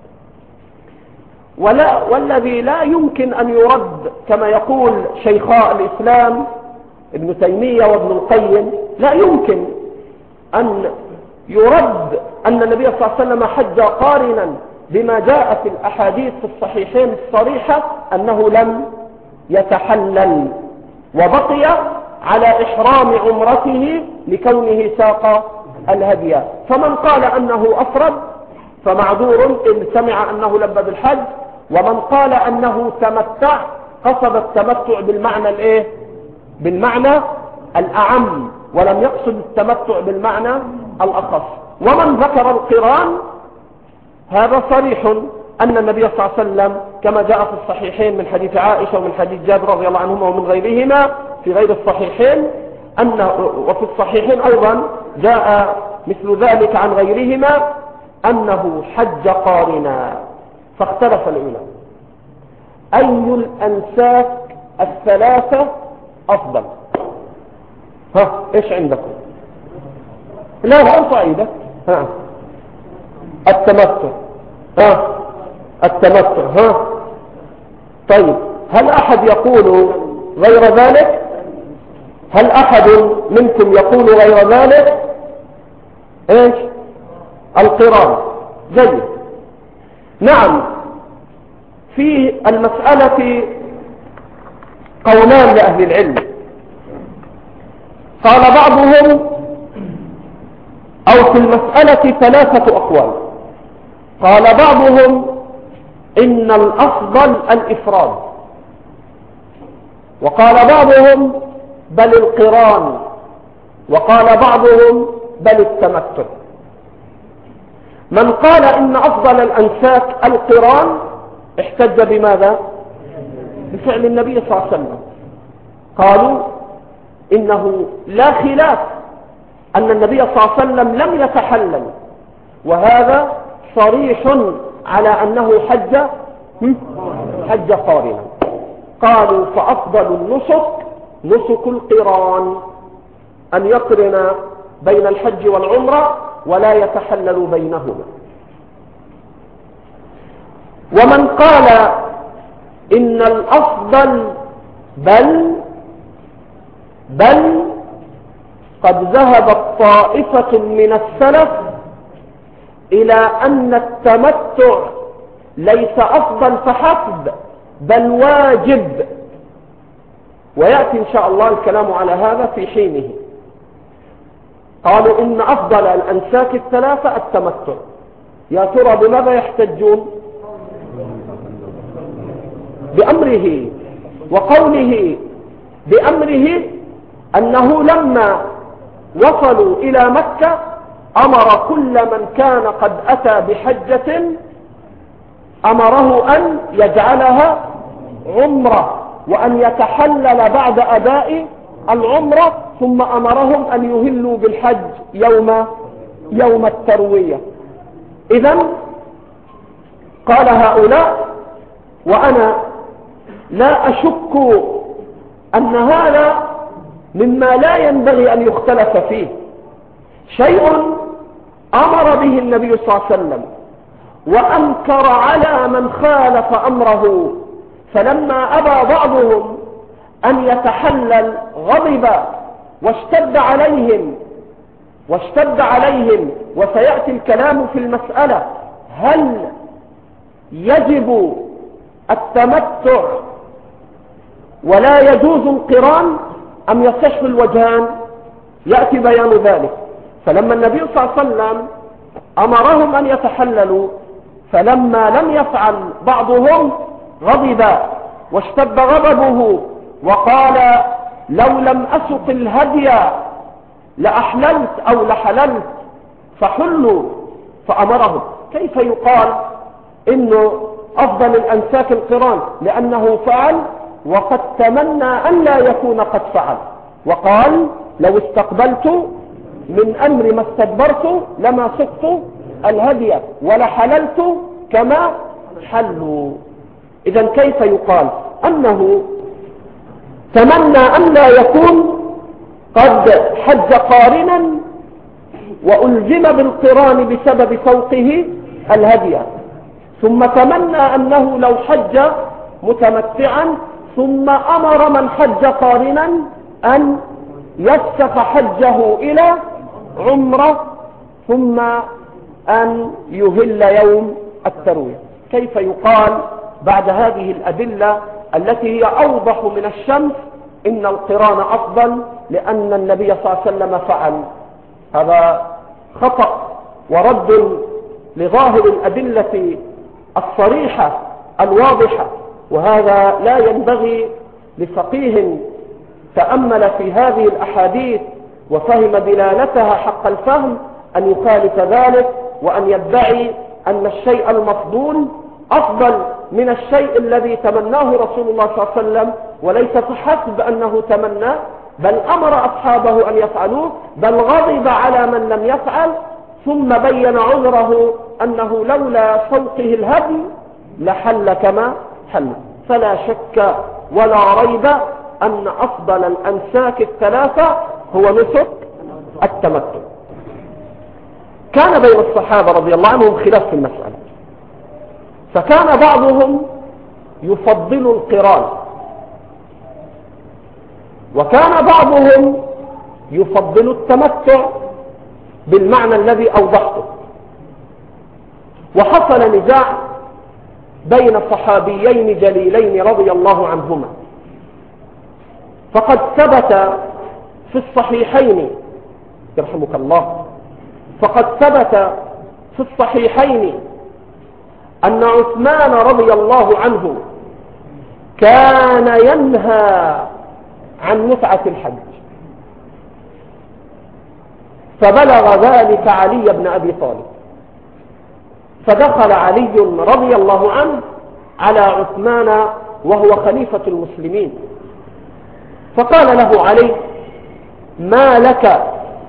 والذي لا يمكن أن يرد كما يقول شيخاء الإسلام ابن تيمية وابن القيم، لا يمكن أن يرد أن النبي صلى الله عليه وسلم حج قارنا بما جاء في الأحاديث في الصحيحين الصريحة أنه لم يتحلل وبقي على إحرام عمرته لكونه ساق الهدي. فمن قال أنه أفرد فمعذور إن سمع أنه لبى بالحج، ومن قال أنه تمتع قصد التمتع بالمعنى الأعم، ولم يقصد التمتع بالمعنى الأخص. ومن ذكر القران هذا صريح أن النبي صلى الله عليه وسلم كما جاء في الصحيحين من حديث عائشة ومن حديث جابر رضي الله عنهما ومن غيرهما في غير الصحيحين وفي الصحيحين أيضا جاء مثل ذلك عن غيرهما أنه حج قارنا. فاختلف العلماء أي الأنساك الثلاثة أفضل؟ إيش عندكم؟ لا أنت عيدة التمتع التمتع طيب، هل أحد يقول غير ذلك؟ هل أحد منكم يقول غير ذلك؟ إيش؟ القران. جيد. نعم، في المسألة قولان لأهل العلم. قال بعضهم أو في المسألة ثلاثة أقوال. قال بعضهم إن الأفضل الإفراد، وقال بعضهم بل القران، وقال بعضهم بل التمتع. من قال إن أفضل الأنساك القران احتج بماذا؟ بفعل النبي صلى الله عليه وسلم. قالوا إنه لا خلاف أن النبي صلى الله عليه وسلم لم يتحلل، وهذا صريح على أنه حج قارنا. قالوا فأفضل النسك نسك القران، أن يقرن بين الحج والعمرة ولا يتحلل بينهما. ومن قال إن الأفضل بل قد ذهبت طائفة من السلف إلى أن التمتع ليس أفضل فحسب، بل واجب، ويأتي إن شاء الله الكلام على هذا في حينه. قالوا إن أفضل الأنساك الثلاثة التمتع. يا ترى بماذا يحتجون؟ بأمره وقوله. بأمره أنه لما وصلوا إلى مكة أمر كل من كان قد أتى بحجة أمره أن يجعلها عمرة وأن يتحلل بعد أداء العمرة، ثم أمرهم أن يهلوا بالحج يوم التروية. إذن قال هؤلاء، وأنا لا أشك أن هذا مما لا ينبغي أن يختلف فيه، شيء أمر به النبي صلى الله عليه وسلم وأنكر على من خالف أمره، فلما أبى بعضهم أن يتحلل غضب واشتد عليهم. وسيأتي الكلام في المسألة، هل يجب التمتع ولا يجوز القران أم يصح الوجهان؟ يأتي بيان ذلك. فلما النبي صلى الله عليه وسلم أمرهم أن يتحللوا، فلما لم يفعل بعضهم غضب واشتد غضبه وقال لو لم أسق الهدي لأحللت أو لحللت فحلوا، فأمرهم. كيف يقال إنه أفضل الأنساك القران؟ لأنه فعل وقد تمنى أن لا يكون قد فعل، وقال لو استقبلت من أمر ما استدبرت لما سقت الهدي ولحللت كما حلوا. إذن كيف يقال أنه تمنى أن لا يكون قد حج قارنا وألزم بالقران بسبب سوقه الهدي، ثم تمنى أنه لو حج متمتعا ثم أمر من حج قارنا أن يسف حجه إلى عمرة ثم أن يهل يوم التروية؟ كيف يقال بعد هذه الأدلة التي هي أوضح من الشمس إن القران أفضل لأن النبي صلى الله عليه وسلم فعل؟ هذا خطأ ورد لظاهر الأدلة الصريحة الواضحة، وهذا لا ينبغي لفقيه تأمل في هذه الأحاديث وفهم دلالتها حق الفهم أن يخالف ذلك وأن يدعي أن الشيء المفضول أفضل من الشيء الذي تمناه رسول الله صلى الله عليه وسلم. وليس فحسب أنه تمنى، بل أمر أصحابه أن يفعلوه، بل غضب على من لم يفعل، ثم بين عذره أنه لولا سوقه الهدي لحل كما حل. فلا شك ولا ريب أن أفضل الأنساك الثلاثة هو نسك التمتع. كان بين الصحابة رضي الله عنهم خلاف في المسألة، فكان بعضهم يفضل القران وكان بعضهم يفضل التمتع بالمعنى الذي أوضحته. وحصل نزاع بين صحابيين جليلين رضي الله عنهما، فقد ثبت في الصحيحين يرحمك الله فقد ثبت في الصحيحين أن عثمان رضي الله عنه كان ينهى عن متعة الحج، فبلغ ذلك علي بن أبي طالب، فدخل علي رضي الله عنه على عثمان وهو خليفة المسلمين، فقال له علي: ما لك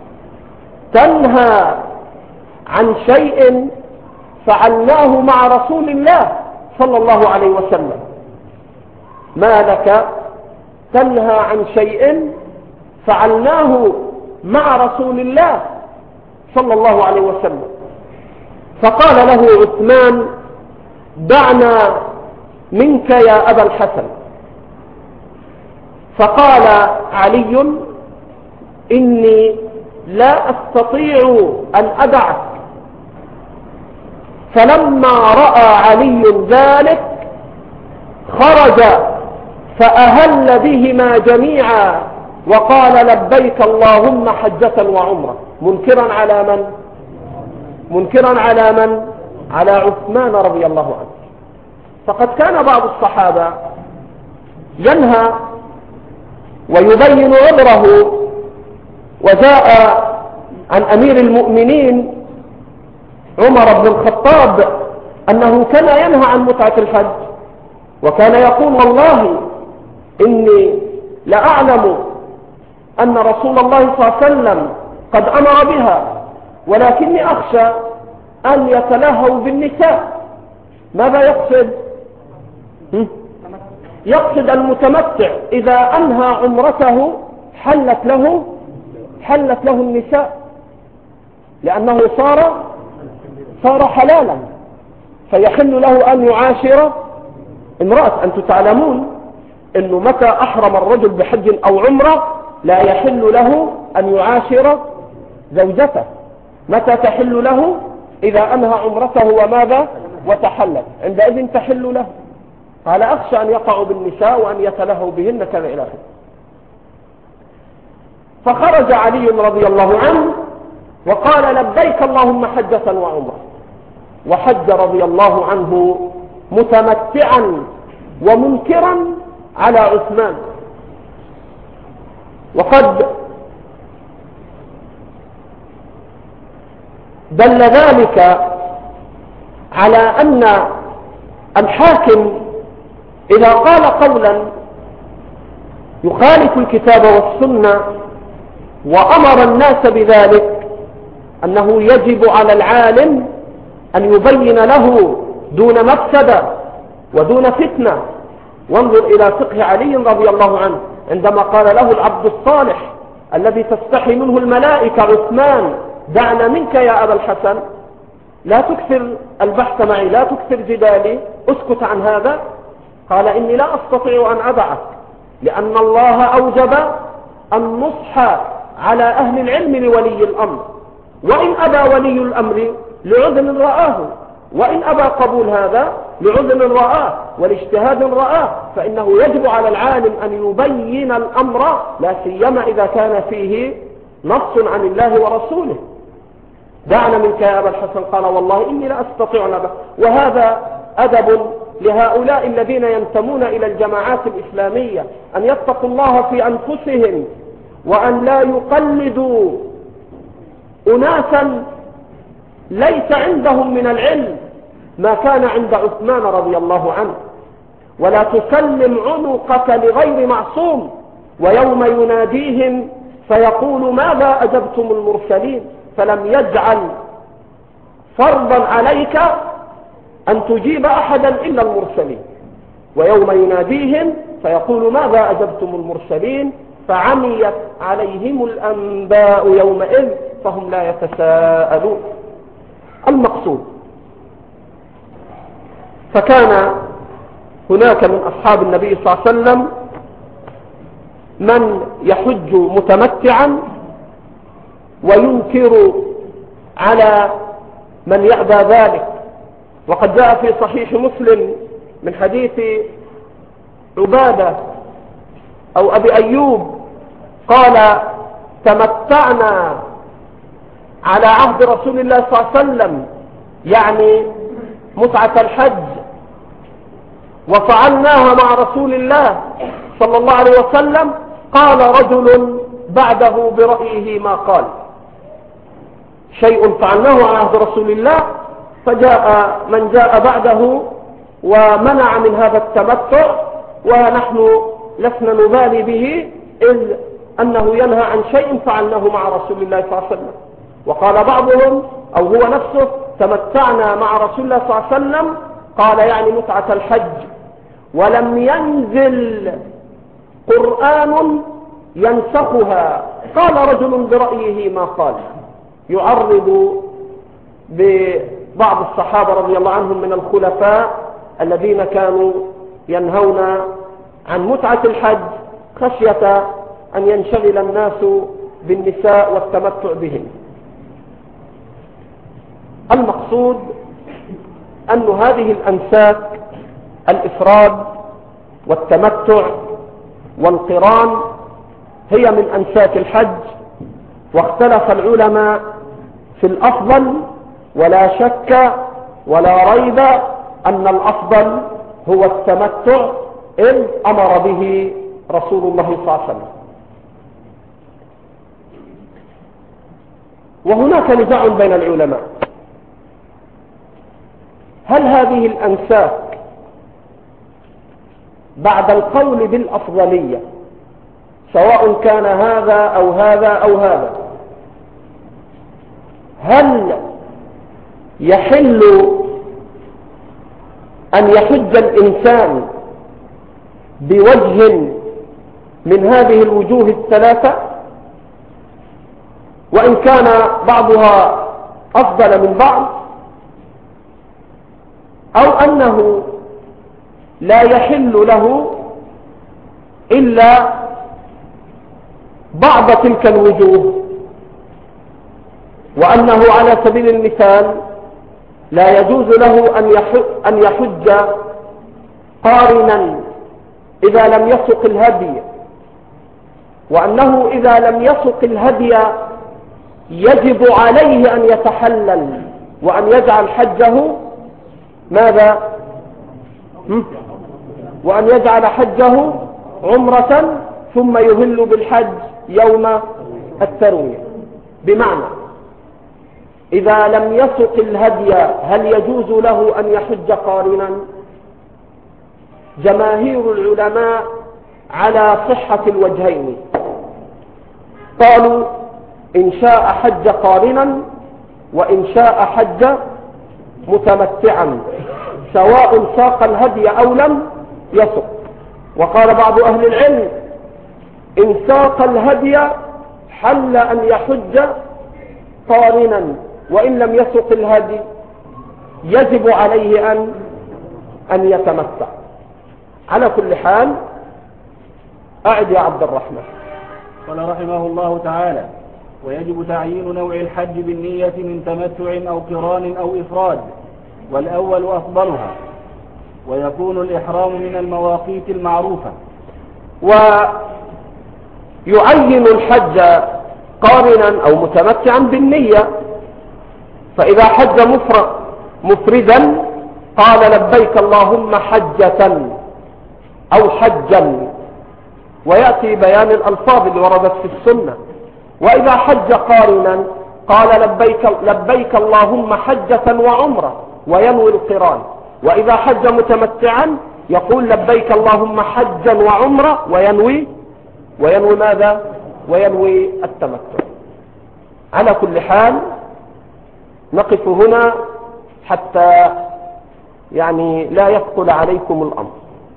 تنهى عن شيء فعلناه مع رسول الله صلى الله عليه وسلم؟ ما لك تنهى عن شيء فعلناه مع رسول الله صلى الله عليه وسلم. فقال له عثمان: دعنا منك يا أبا الحسن. فقال علي: إني لا أستطيع أن أدعك. فلما رأى علي ذلك خرج فأهل بهما جميعا وقال لبيك اللهم حجة وعمرة، منكرا على من؟ منكرا على من؟ على عثمان رضي الله عنه. فقد كان بعض الصحابة ينهى ويبين عذره، وجاء عن أمير المؤمنين عمر بن الخطاب أنه كان ينهى عن متعة الحج، وكان يقول والله إني لأعلم أن رسول الله صلى الله عليه وسلم قد أمر بها، ولكني أخشى أن يتلهوا بالنساء. ماذا يقصد؟ يقصد المتمتع إذا أنهى عمرته حلت له النساء، لأنه صار حلالا، فيحل له أن يعاشر امرأة. أنتم تعلمون أنه متى أحرم الرجل بحج أو عمرة لا يحل له أن يعاشر زوجته. متى تحل له؟ إذا أنهى عمرته وماذا؟ وتحلت، عندئذ تحل له. قال أخشى أن يقعوا بالنساء وأن يتلهوا بهن كذا إلى آخره. فخرج علي رضي الله عنه وقال لبيك اللهم حجة وعمرة، وحج رضي الله عنه متمتعا ومنكرا على عثمان. وقد دل ذلك على أن الحاكم إذا قال قولا يخالف الكتاب والسنة وأمر الناس بذلك أنه يجب على العالم أن يبين له دون مفسدة ودون فتنة. وانظر إلى فقه علي رضي الله عنه عندما قال له العبد الصالح الذي تستحي منه الملائكة عثمان دعنا منك يا أبا الحسن، لا تكثر البحث معي، لا تكثر جدالي، اسكت عن هذا. قال إني لا أستطيع أن أدعك، لأن الله أوجب النصح على أهل العلم لولي الأمر، وإن أبى ولي الأمر لعذر رآه، وإن أبى قبول هذا لعذر رآه والاجتهاد رآه، فإنه يجب على العالم أن يبين الأمر، لا سيما إذا كان فيه نص عن الله ورسوله. دعنا منك يا أبا الحسن، قال والله إني لا أستطيع أن. وهذا أدب لهؤلاء الذين ينتمون إلى الجماعات الإسلامية، أن يتقوا الله في أنفسهم وأن لا يقلدوا أناسا ليس عندهم من العلم ما كان عند عثمان رضي الله عنه. ولا تسلم عنقك لغير معصوم، ويوم يناديهم فيقول ماذا أجبتم المرسلين، فلم يجعل فرضا عليك أن تجيب أحدا إلا المرسلين. ويوم يناديهم فيقول ماذا أجبتم المرسلين، فعميت عليهم الأنباء يومئذ فهم لا يتساءلون. المقصود، فكان هناك من أصحاب النبي صلى الله عليه وسلم من يحج متمتعا وينكر على من يأبى ذلك. وقد جاء في صحيح مسلم من حديث عبادة أو أبي أيوب قال تمتعنا على عهد رسول الله صلى الله عليه وسلم، يعني متعة الحج، وفعلناها مع رسول الله صلى الله عليه وسلم. قال رجل بعده برأيه ما قال، شيء فعلناه على عهد رسول الله، فجاء من جاء بعده ومنع من هذا التمتع، ونحن لسنا نبالي به، إذ أنه ينهى عن شيء فعلناه مع رسول الله صلى الله عليه وسلم. وقال بعضهم أو هو نفسه تمتعنا مع رسول الله صلى الله عليه وسلم، قال يعني متعة الحج، ولم ينزل قرآن ينسخها. قال رجل برأيه ما قال، يعرض ببعض الصحابة رضي الله عنهم من الخلفاء الذين كانوا ينهون عن متعة الحج خشية أن ينشغل الناس بالنساء والتمتع بهم. المقصود أن هذه الأنساك، الإفراد والتمتع والقران هي من أنساك الحج، واختلف العلماء في الأفضل، ولا شك ولا ريب أن الأفضل هو التمتع إذ أمر به رسول الله صلى الله عليه وسلم. وهناك نزاع بين العلماء، هل هذه الأنساك بعد القول بالأفضلية سواء كان هذا أو هذا أو هذا، هل يحل أن يحج الإنسان بوجه من هذه الوجوه الثلاثة، وإن كان بعضها أفضل من بعض، أو أنه لا يحل له إلا بعض تلك الوجوه، وأنه على سبيل المثال لا يجوز له أن يحج قارنا إذا لم يسق الهدي، وأنه إذا لم يسق الهدي يجب عليه أن يتحلل وأن يجعل حجه ماذا؟ وأن يجعل حجه عمرة ثم يهل بالحج يوم التروية. بمعنى إذا لم يسق الهدي هل يجوز له أن يحج قارنا؟ جماهير العلماء على صحة الوجهين، قالوا إن شاء حج قارنا وإن شاء حج متمتعا، سواء ساق الهدي أو لم يسق. وقال بعض أهل العلم إن ساق الهدي حل أن يحج قارنا، وإن لم يسق الهدي يجب عليه أن يتمتع. على كل حال أعد يا عبد الرحمن. قال رحمه الله تعالى: ويجب تعيين نوع الحج بالنية من تمتع أو قران أو إفراد، والأول أفضلها، ويكون الإحرام من المواقيت المعروفة. ويعين الحج قارنا أو متمتعا بالنية، فإذا حج مفردا قال لبيك اللهم حجة أو حجا، ويأتي بيان الألفاظ اللي وردت في السنة. وإذا حج قارنا قال لبيك اللهم حجة وعمرة وينوي القران. وإذا حج متمتعا يقول لبيك اللهم حجا وعمرة وينوي ماذا؟ وينوي التمتع. على كل حال نقف هنا حتى يعني لا يثقل عليكم الأمر.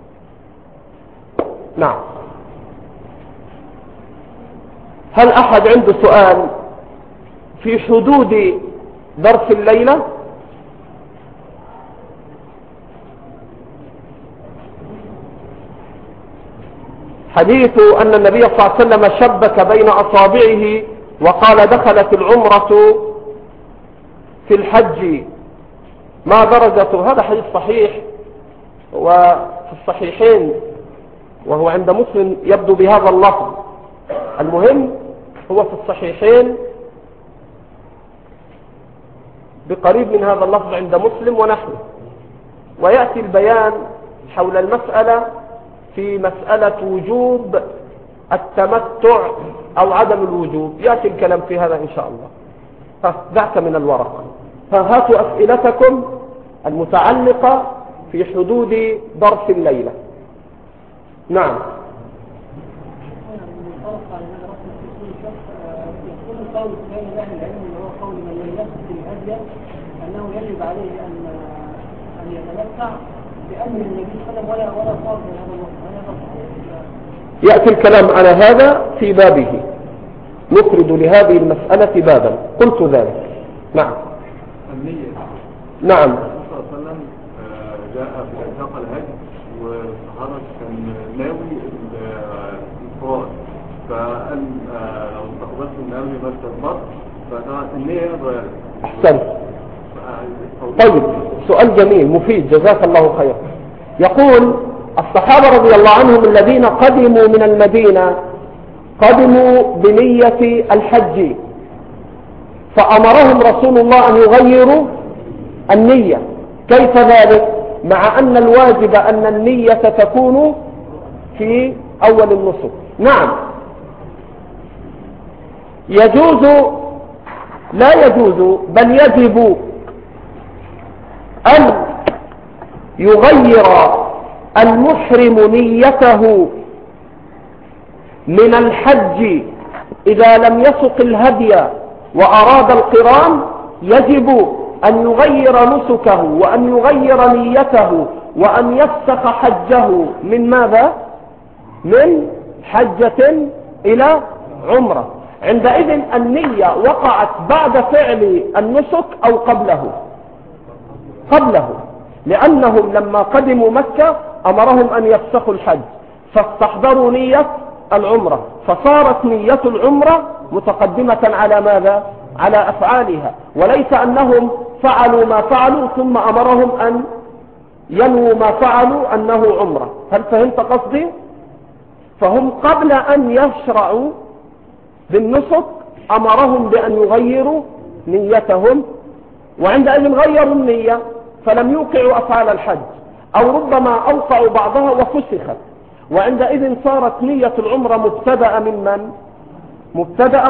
نعم، هل أحد عنده سؤال في حدود درس الليلة؟ حديث أن النبي صلى الله عليه وسلم شبك بين أصابعه وقال دخلت العمرة في الحج ما درجته، هذا حديث صحيح وفي الصحيحين، وهو عند مسلم يبدو بهذا اللفظ. المهم هو في الصحيحين بقريب من هذا اللفظ عند مسلم ونحن، ويأتي البيان حول المسألة في مسألة وجوب التمتع أو عدم الوجوب، يأتي الكلام في هذا إن شاء الله. دعك من الورقة، فهاتوا أسئلتكم المتعلقة في حدود درس الليلة. نعم. يكون القول بين أهل العلم اللي هو قول من لم يسق الهدي أنه يجب عليه أن يتمتع بأمر النبي صلى الله عليه وسلم ولا صار من هذا الوقت. يأتي الكلام على هذا في بابه، نفرد لهذه المسألة بابا، قلت ذلك. نعم. النية. نعم. الرسول صلى الله عليه وسلم جاء في إطلاق الهدي والصحابة كان ناوي الإفراد، فقال لو استقبلت من أمر مركز مصر فالنية اتغيرت. أحسنت. طيب، سؤال جميل مفيد، جزاك الله خيرا. يقول الصحابة رضي الله عنهم الذين قدموا من المدينة قدموا بنية الحج، فأمرهم رسول الله أن يغيروا النية. كيف ذلك؟ مع أن الواجب أن النية تكون في أول النسك. نعم، يجوز، لا يجوز بل يجب أن يغير المحرم نيته من الحج إذا لم يسق الهدي وأراد القران. يجب أن يغير نسكه وأن يغير نيته وأن يفسخ حجه من ماذا؟ من حجة إلى عمرة. عندئذ النية وقعت بعد فعل النسك أو قبله، لأنهم لما قدموا مكة أمرهم أن يفسخوا الحج فاستحضروا نية العمرة، فصارت نية العمرة متقدمة على ماذا؟ على أفعالها، وليس أنهم فعلوا ما فعلوا ثم أمرهم أن ينووا ما فعلوا أنه عمرة. هل فهمت قصدي؟ فهم قبل أن يشرعوا بالنسك أمرهم بأن يغيروا نيتهم، وعندئذ غيروا النية فلم يوقعوا أفعال الحج، أو ربما أوقعوا بعضها وفسخت، وعندئذ صارت نية العمرة مبتدأ من من؟ مبتدأ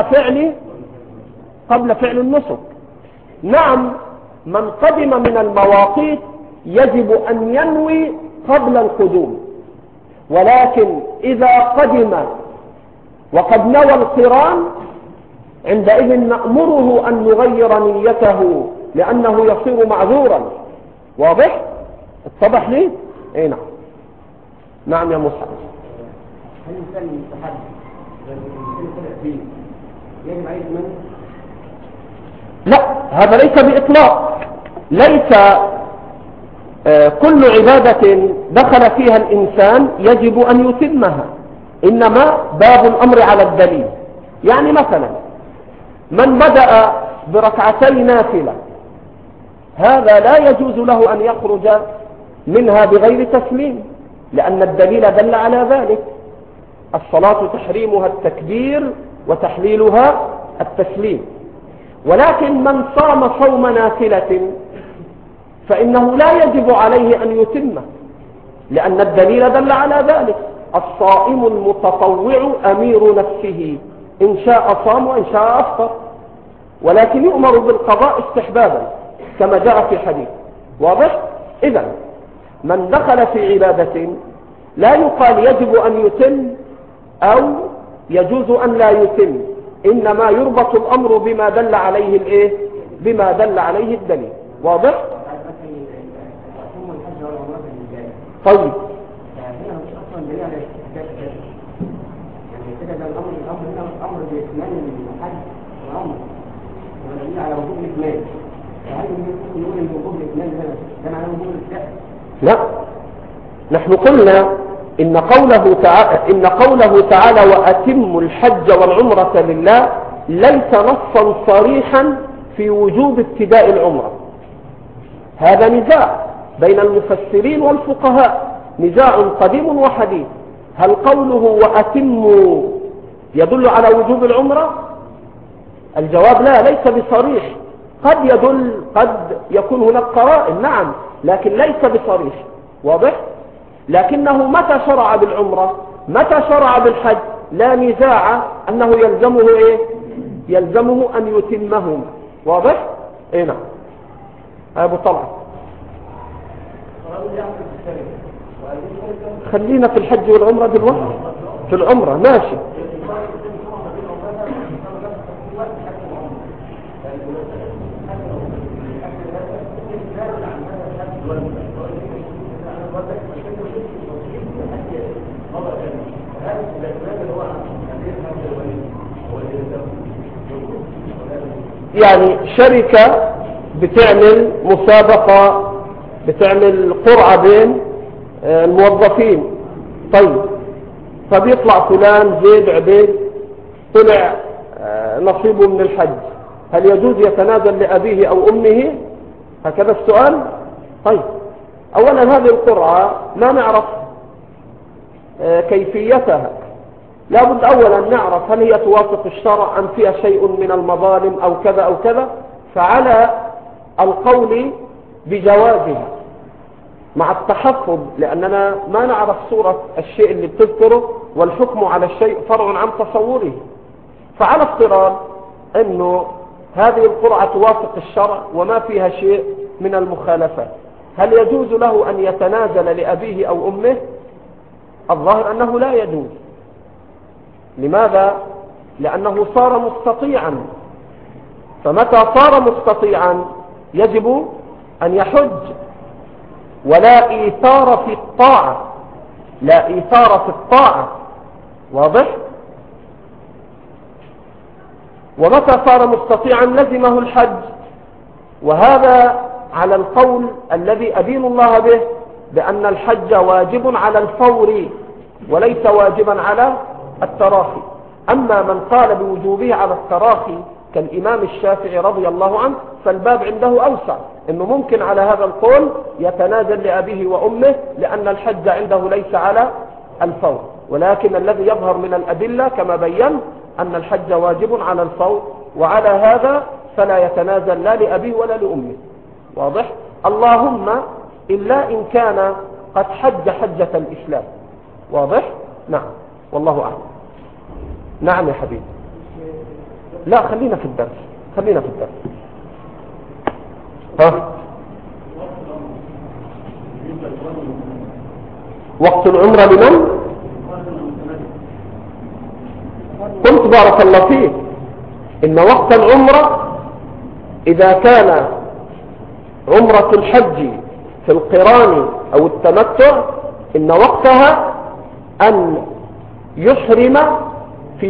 قبل فعل النسك. نعم، من قدم من المواقيت يجب أن ينوي قبل القدوم، ولكن إذا قدم وقد نوى القران عندئذ نأمره أن يغير نيته لأنه يصير معذورا. واضح؟ اتضح لي؟ اي نعم. نعم يا مصعب. هل الإنسان يتحدث فيه يجب عليه من؟ لا، هذا ليس بإطلاق. ليس كل عبادة دخل فيها الإنسان يجب أن يتمها، إنما باب الأمر على الدليل. يعني مثلا من بدأ بركعتي نافلة هذا لا يجوز له أن يخرج منها بغير تسليم، لأن الدليل دل على ذلك. الصلاة تحريمها التكبير وتحليلها التسليم. ولكن من صام صوم نافلة فإنه لا يجب عليه أن يتمه، لأن الدليل دل على ذلك. الصائم المتطوع أمير نفسه، إن شاء صام وإن شاء أفطر، ولكن يؤمر بالقضاء استحبابا كما جاء في حديث. واضح؟ إذن من دخل في عبادة لا يقال يجب أن يتم أو يجوز أن لا يتم، إنما يربط الأمر بما دل عليه الإيه؟ بما دل عليه الدليل. واضح؟ طيب، هنا مش أصلا دليل على يعني كده ده الأمر هنا أمر بإتمام الحج والعمر، ودليل على وجوب الإتمام. فهل ممكن نقول إن وجوب الإتمام ده معناه وجوب الإتمام؟ لا، نحن قلنا إن قوله تعالى وأتموا الحج والعمرة لله ليس نصا صريحا في وجوب ابتداء العمرة. هذا نزاع بين المفسرين والفقهاء، نزاع قديم وحديث. هل قوله وأتموا يدل على وجوب العمرة؟ الجواب لا، ليس بصريح. قد يدل، قد يكون هناك قرائن، نعم، لكن ليس بصريح. واضح؟ لكنه متى شرع بالعمرة متى شرع بالحج لا نزاع أنه يلزمه إيه؟ يلزمه أن يتمهم. واضح؟ إيه نعم. أبو طلعت، خلينا في الحج والعمرة دلوقتي. في العمرة ماشي. يعني شركة بتعمل مسابقة، بتعمل قرعة بين الموظفين. طيب، فبيطلع فلان زيد عبيد طلع نصيبه من الحج، هل يجوز يتنازل لأبيه أو أمه؟ هكذا السؤال. طيب، أولا هذه القرعة ما نعرف كيفيتها، لا بد أولا نعرف هل هي توافق الشرع أم فيها شيء من المظالم أو كذا أو كذا. فعلى القول بجوازها مع التحفظ، لأننا ما نعرف صورة الشيء اللي بتذكره، والحكم على الشيء فرع عن تصوره. فعلى افتراض أنه هذه القرعة توافق الشرع وما فيها شيء من المخالفات، هل يجوز له أن يتنازل لأبيه أو أمه؟ الظاهر أنه لا يجوز. لماذا؟ لأنه صار مستطيعا، فمتى صار مستطيعا يجب أن يحج، ولا إيثار في الطاعة، لا إيثار في الطاعة، واضح؟ ومتى صار مستطيعا لزمه الحج، وهذا على القول الذي أدين الله به، بأن الحج واجب على الفور وليس واجبا على التراخي. أما من قال بوجوبه على التراخي كالإمام الشافعي رضي الله عنه، فالباب عنده أوسع، إنه ممكن على هذا القول يتنازل لأبيه وأمه، لأن الحج عنده ليس على الفور. ولكن الذي يظهر من الأدلة كما بيّن أن الحج واجب على الفور، وعلى هذا فلا يتنازل لا لأبيه ولا لأمه، واضح؟ اللهم إلا إن كان قد حج حجة الإسلام، واضح؟ نعم، والله أعلم. نعم يا حبيبي. لا، خلينا في الدرس، خلينا في الدرس. ها؟ وقت العمرة لمن؟ قلت بارك الله فيك إن وقت العمرة إذا كان عمرة الحج في القران أو التمتع، إن وقتها أن يحرم في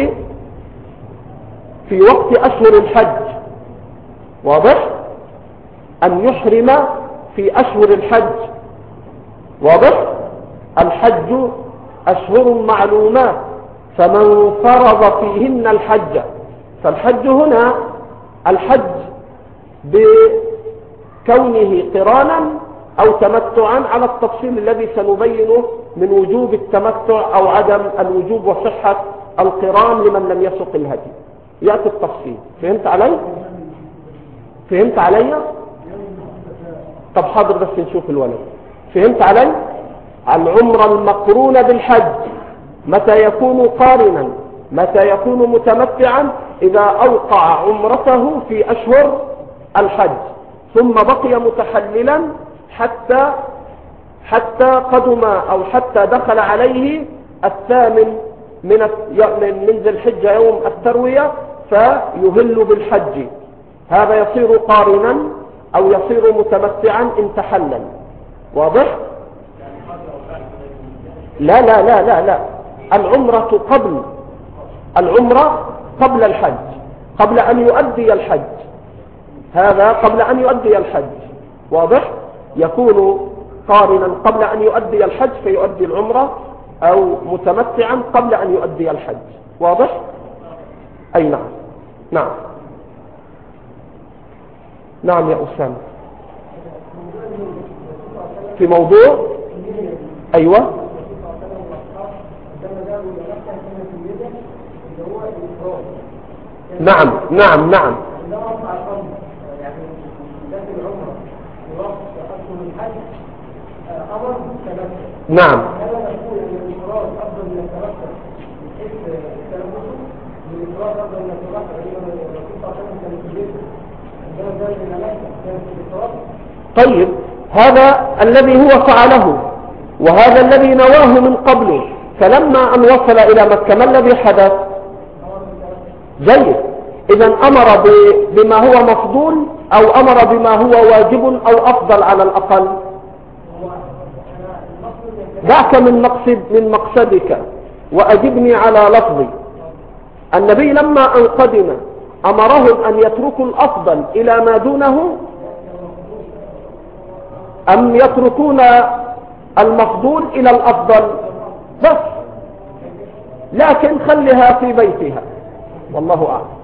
وقت أشهر الحج، واضح؟ أن يحرم في أشهر الحج، واضح؟ الحج أشهر معلومات، فمن فرض فيهن الحج، فالحج هنا الحج بكونه قرانا أو تمتعا على التفصيل الذي سنبينه من وجوب التمتع أو عدم الوجوب وصحة القران لمن لم يسق الهدي، يأتي التفصيل. فهمت علي؟ فهمت علي؟ طب حاضر بس نشوف الولد. فهمت علي؟ العمرة المقرونة بالحج متى يكون قارنا، متى يكون متمتعا؟ إذا أوقع عمرته في أشهر الحج ثم بقي متحللا حتى قدم أو حتى دخل عليه 8 من ذي الحجة يوم التروية، فيهل بالحج. هذا يصير قارنا أو يصير متمتعا إن تحلل، واضح؟ لا لا لا لا لا، العمرة قبل الحج، قبل أن يؤدي الحج، هذا قبل أن يؤدي الحج، واضح؟ يكون قارنا قبل أن يؤدي الحج فيؤدي العمرة، أو متمتعا قبل أن يؤدي الحج، واضح؟ أي نعم. نعم نعم يا أسامة. في موضوع أيوة نعم نعم نعم نعم طيب، هذا الذي هو فعله وهذا الذي نواه من قبله، فلما أن وصل إلى مكة ما الذي حدث؟ جيد. إذا أمر بما هو مفضول أو أمر بما هو واجب أو أفضل على الأقل؟ دعك من مقصدك وأجبني على لفظي. النبي لما أن قدم أمرهم أن يتركوا الأفضل إلى ما دونه، أم يتركون المفضول إلى الأفضل بس؟ لكن خلها في بيتها، والله أعلم.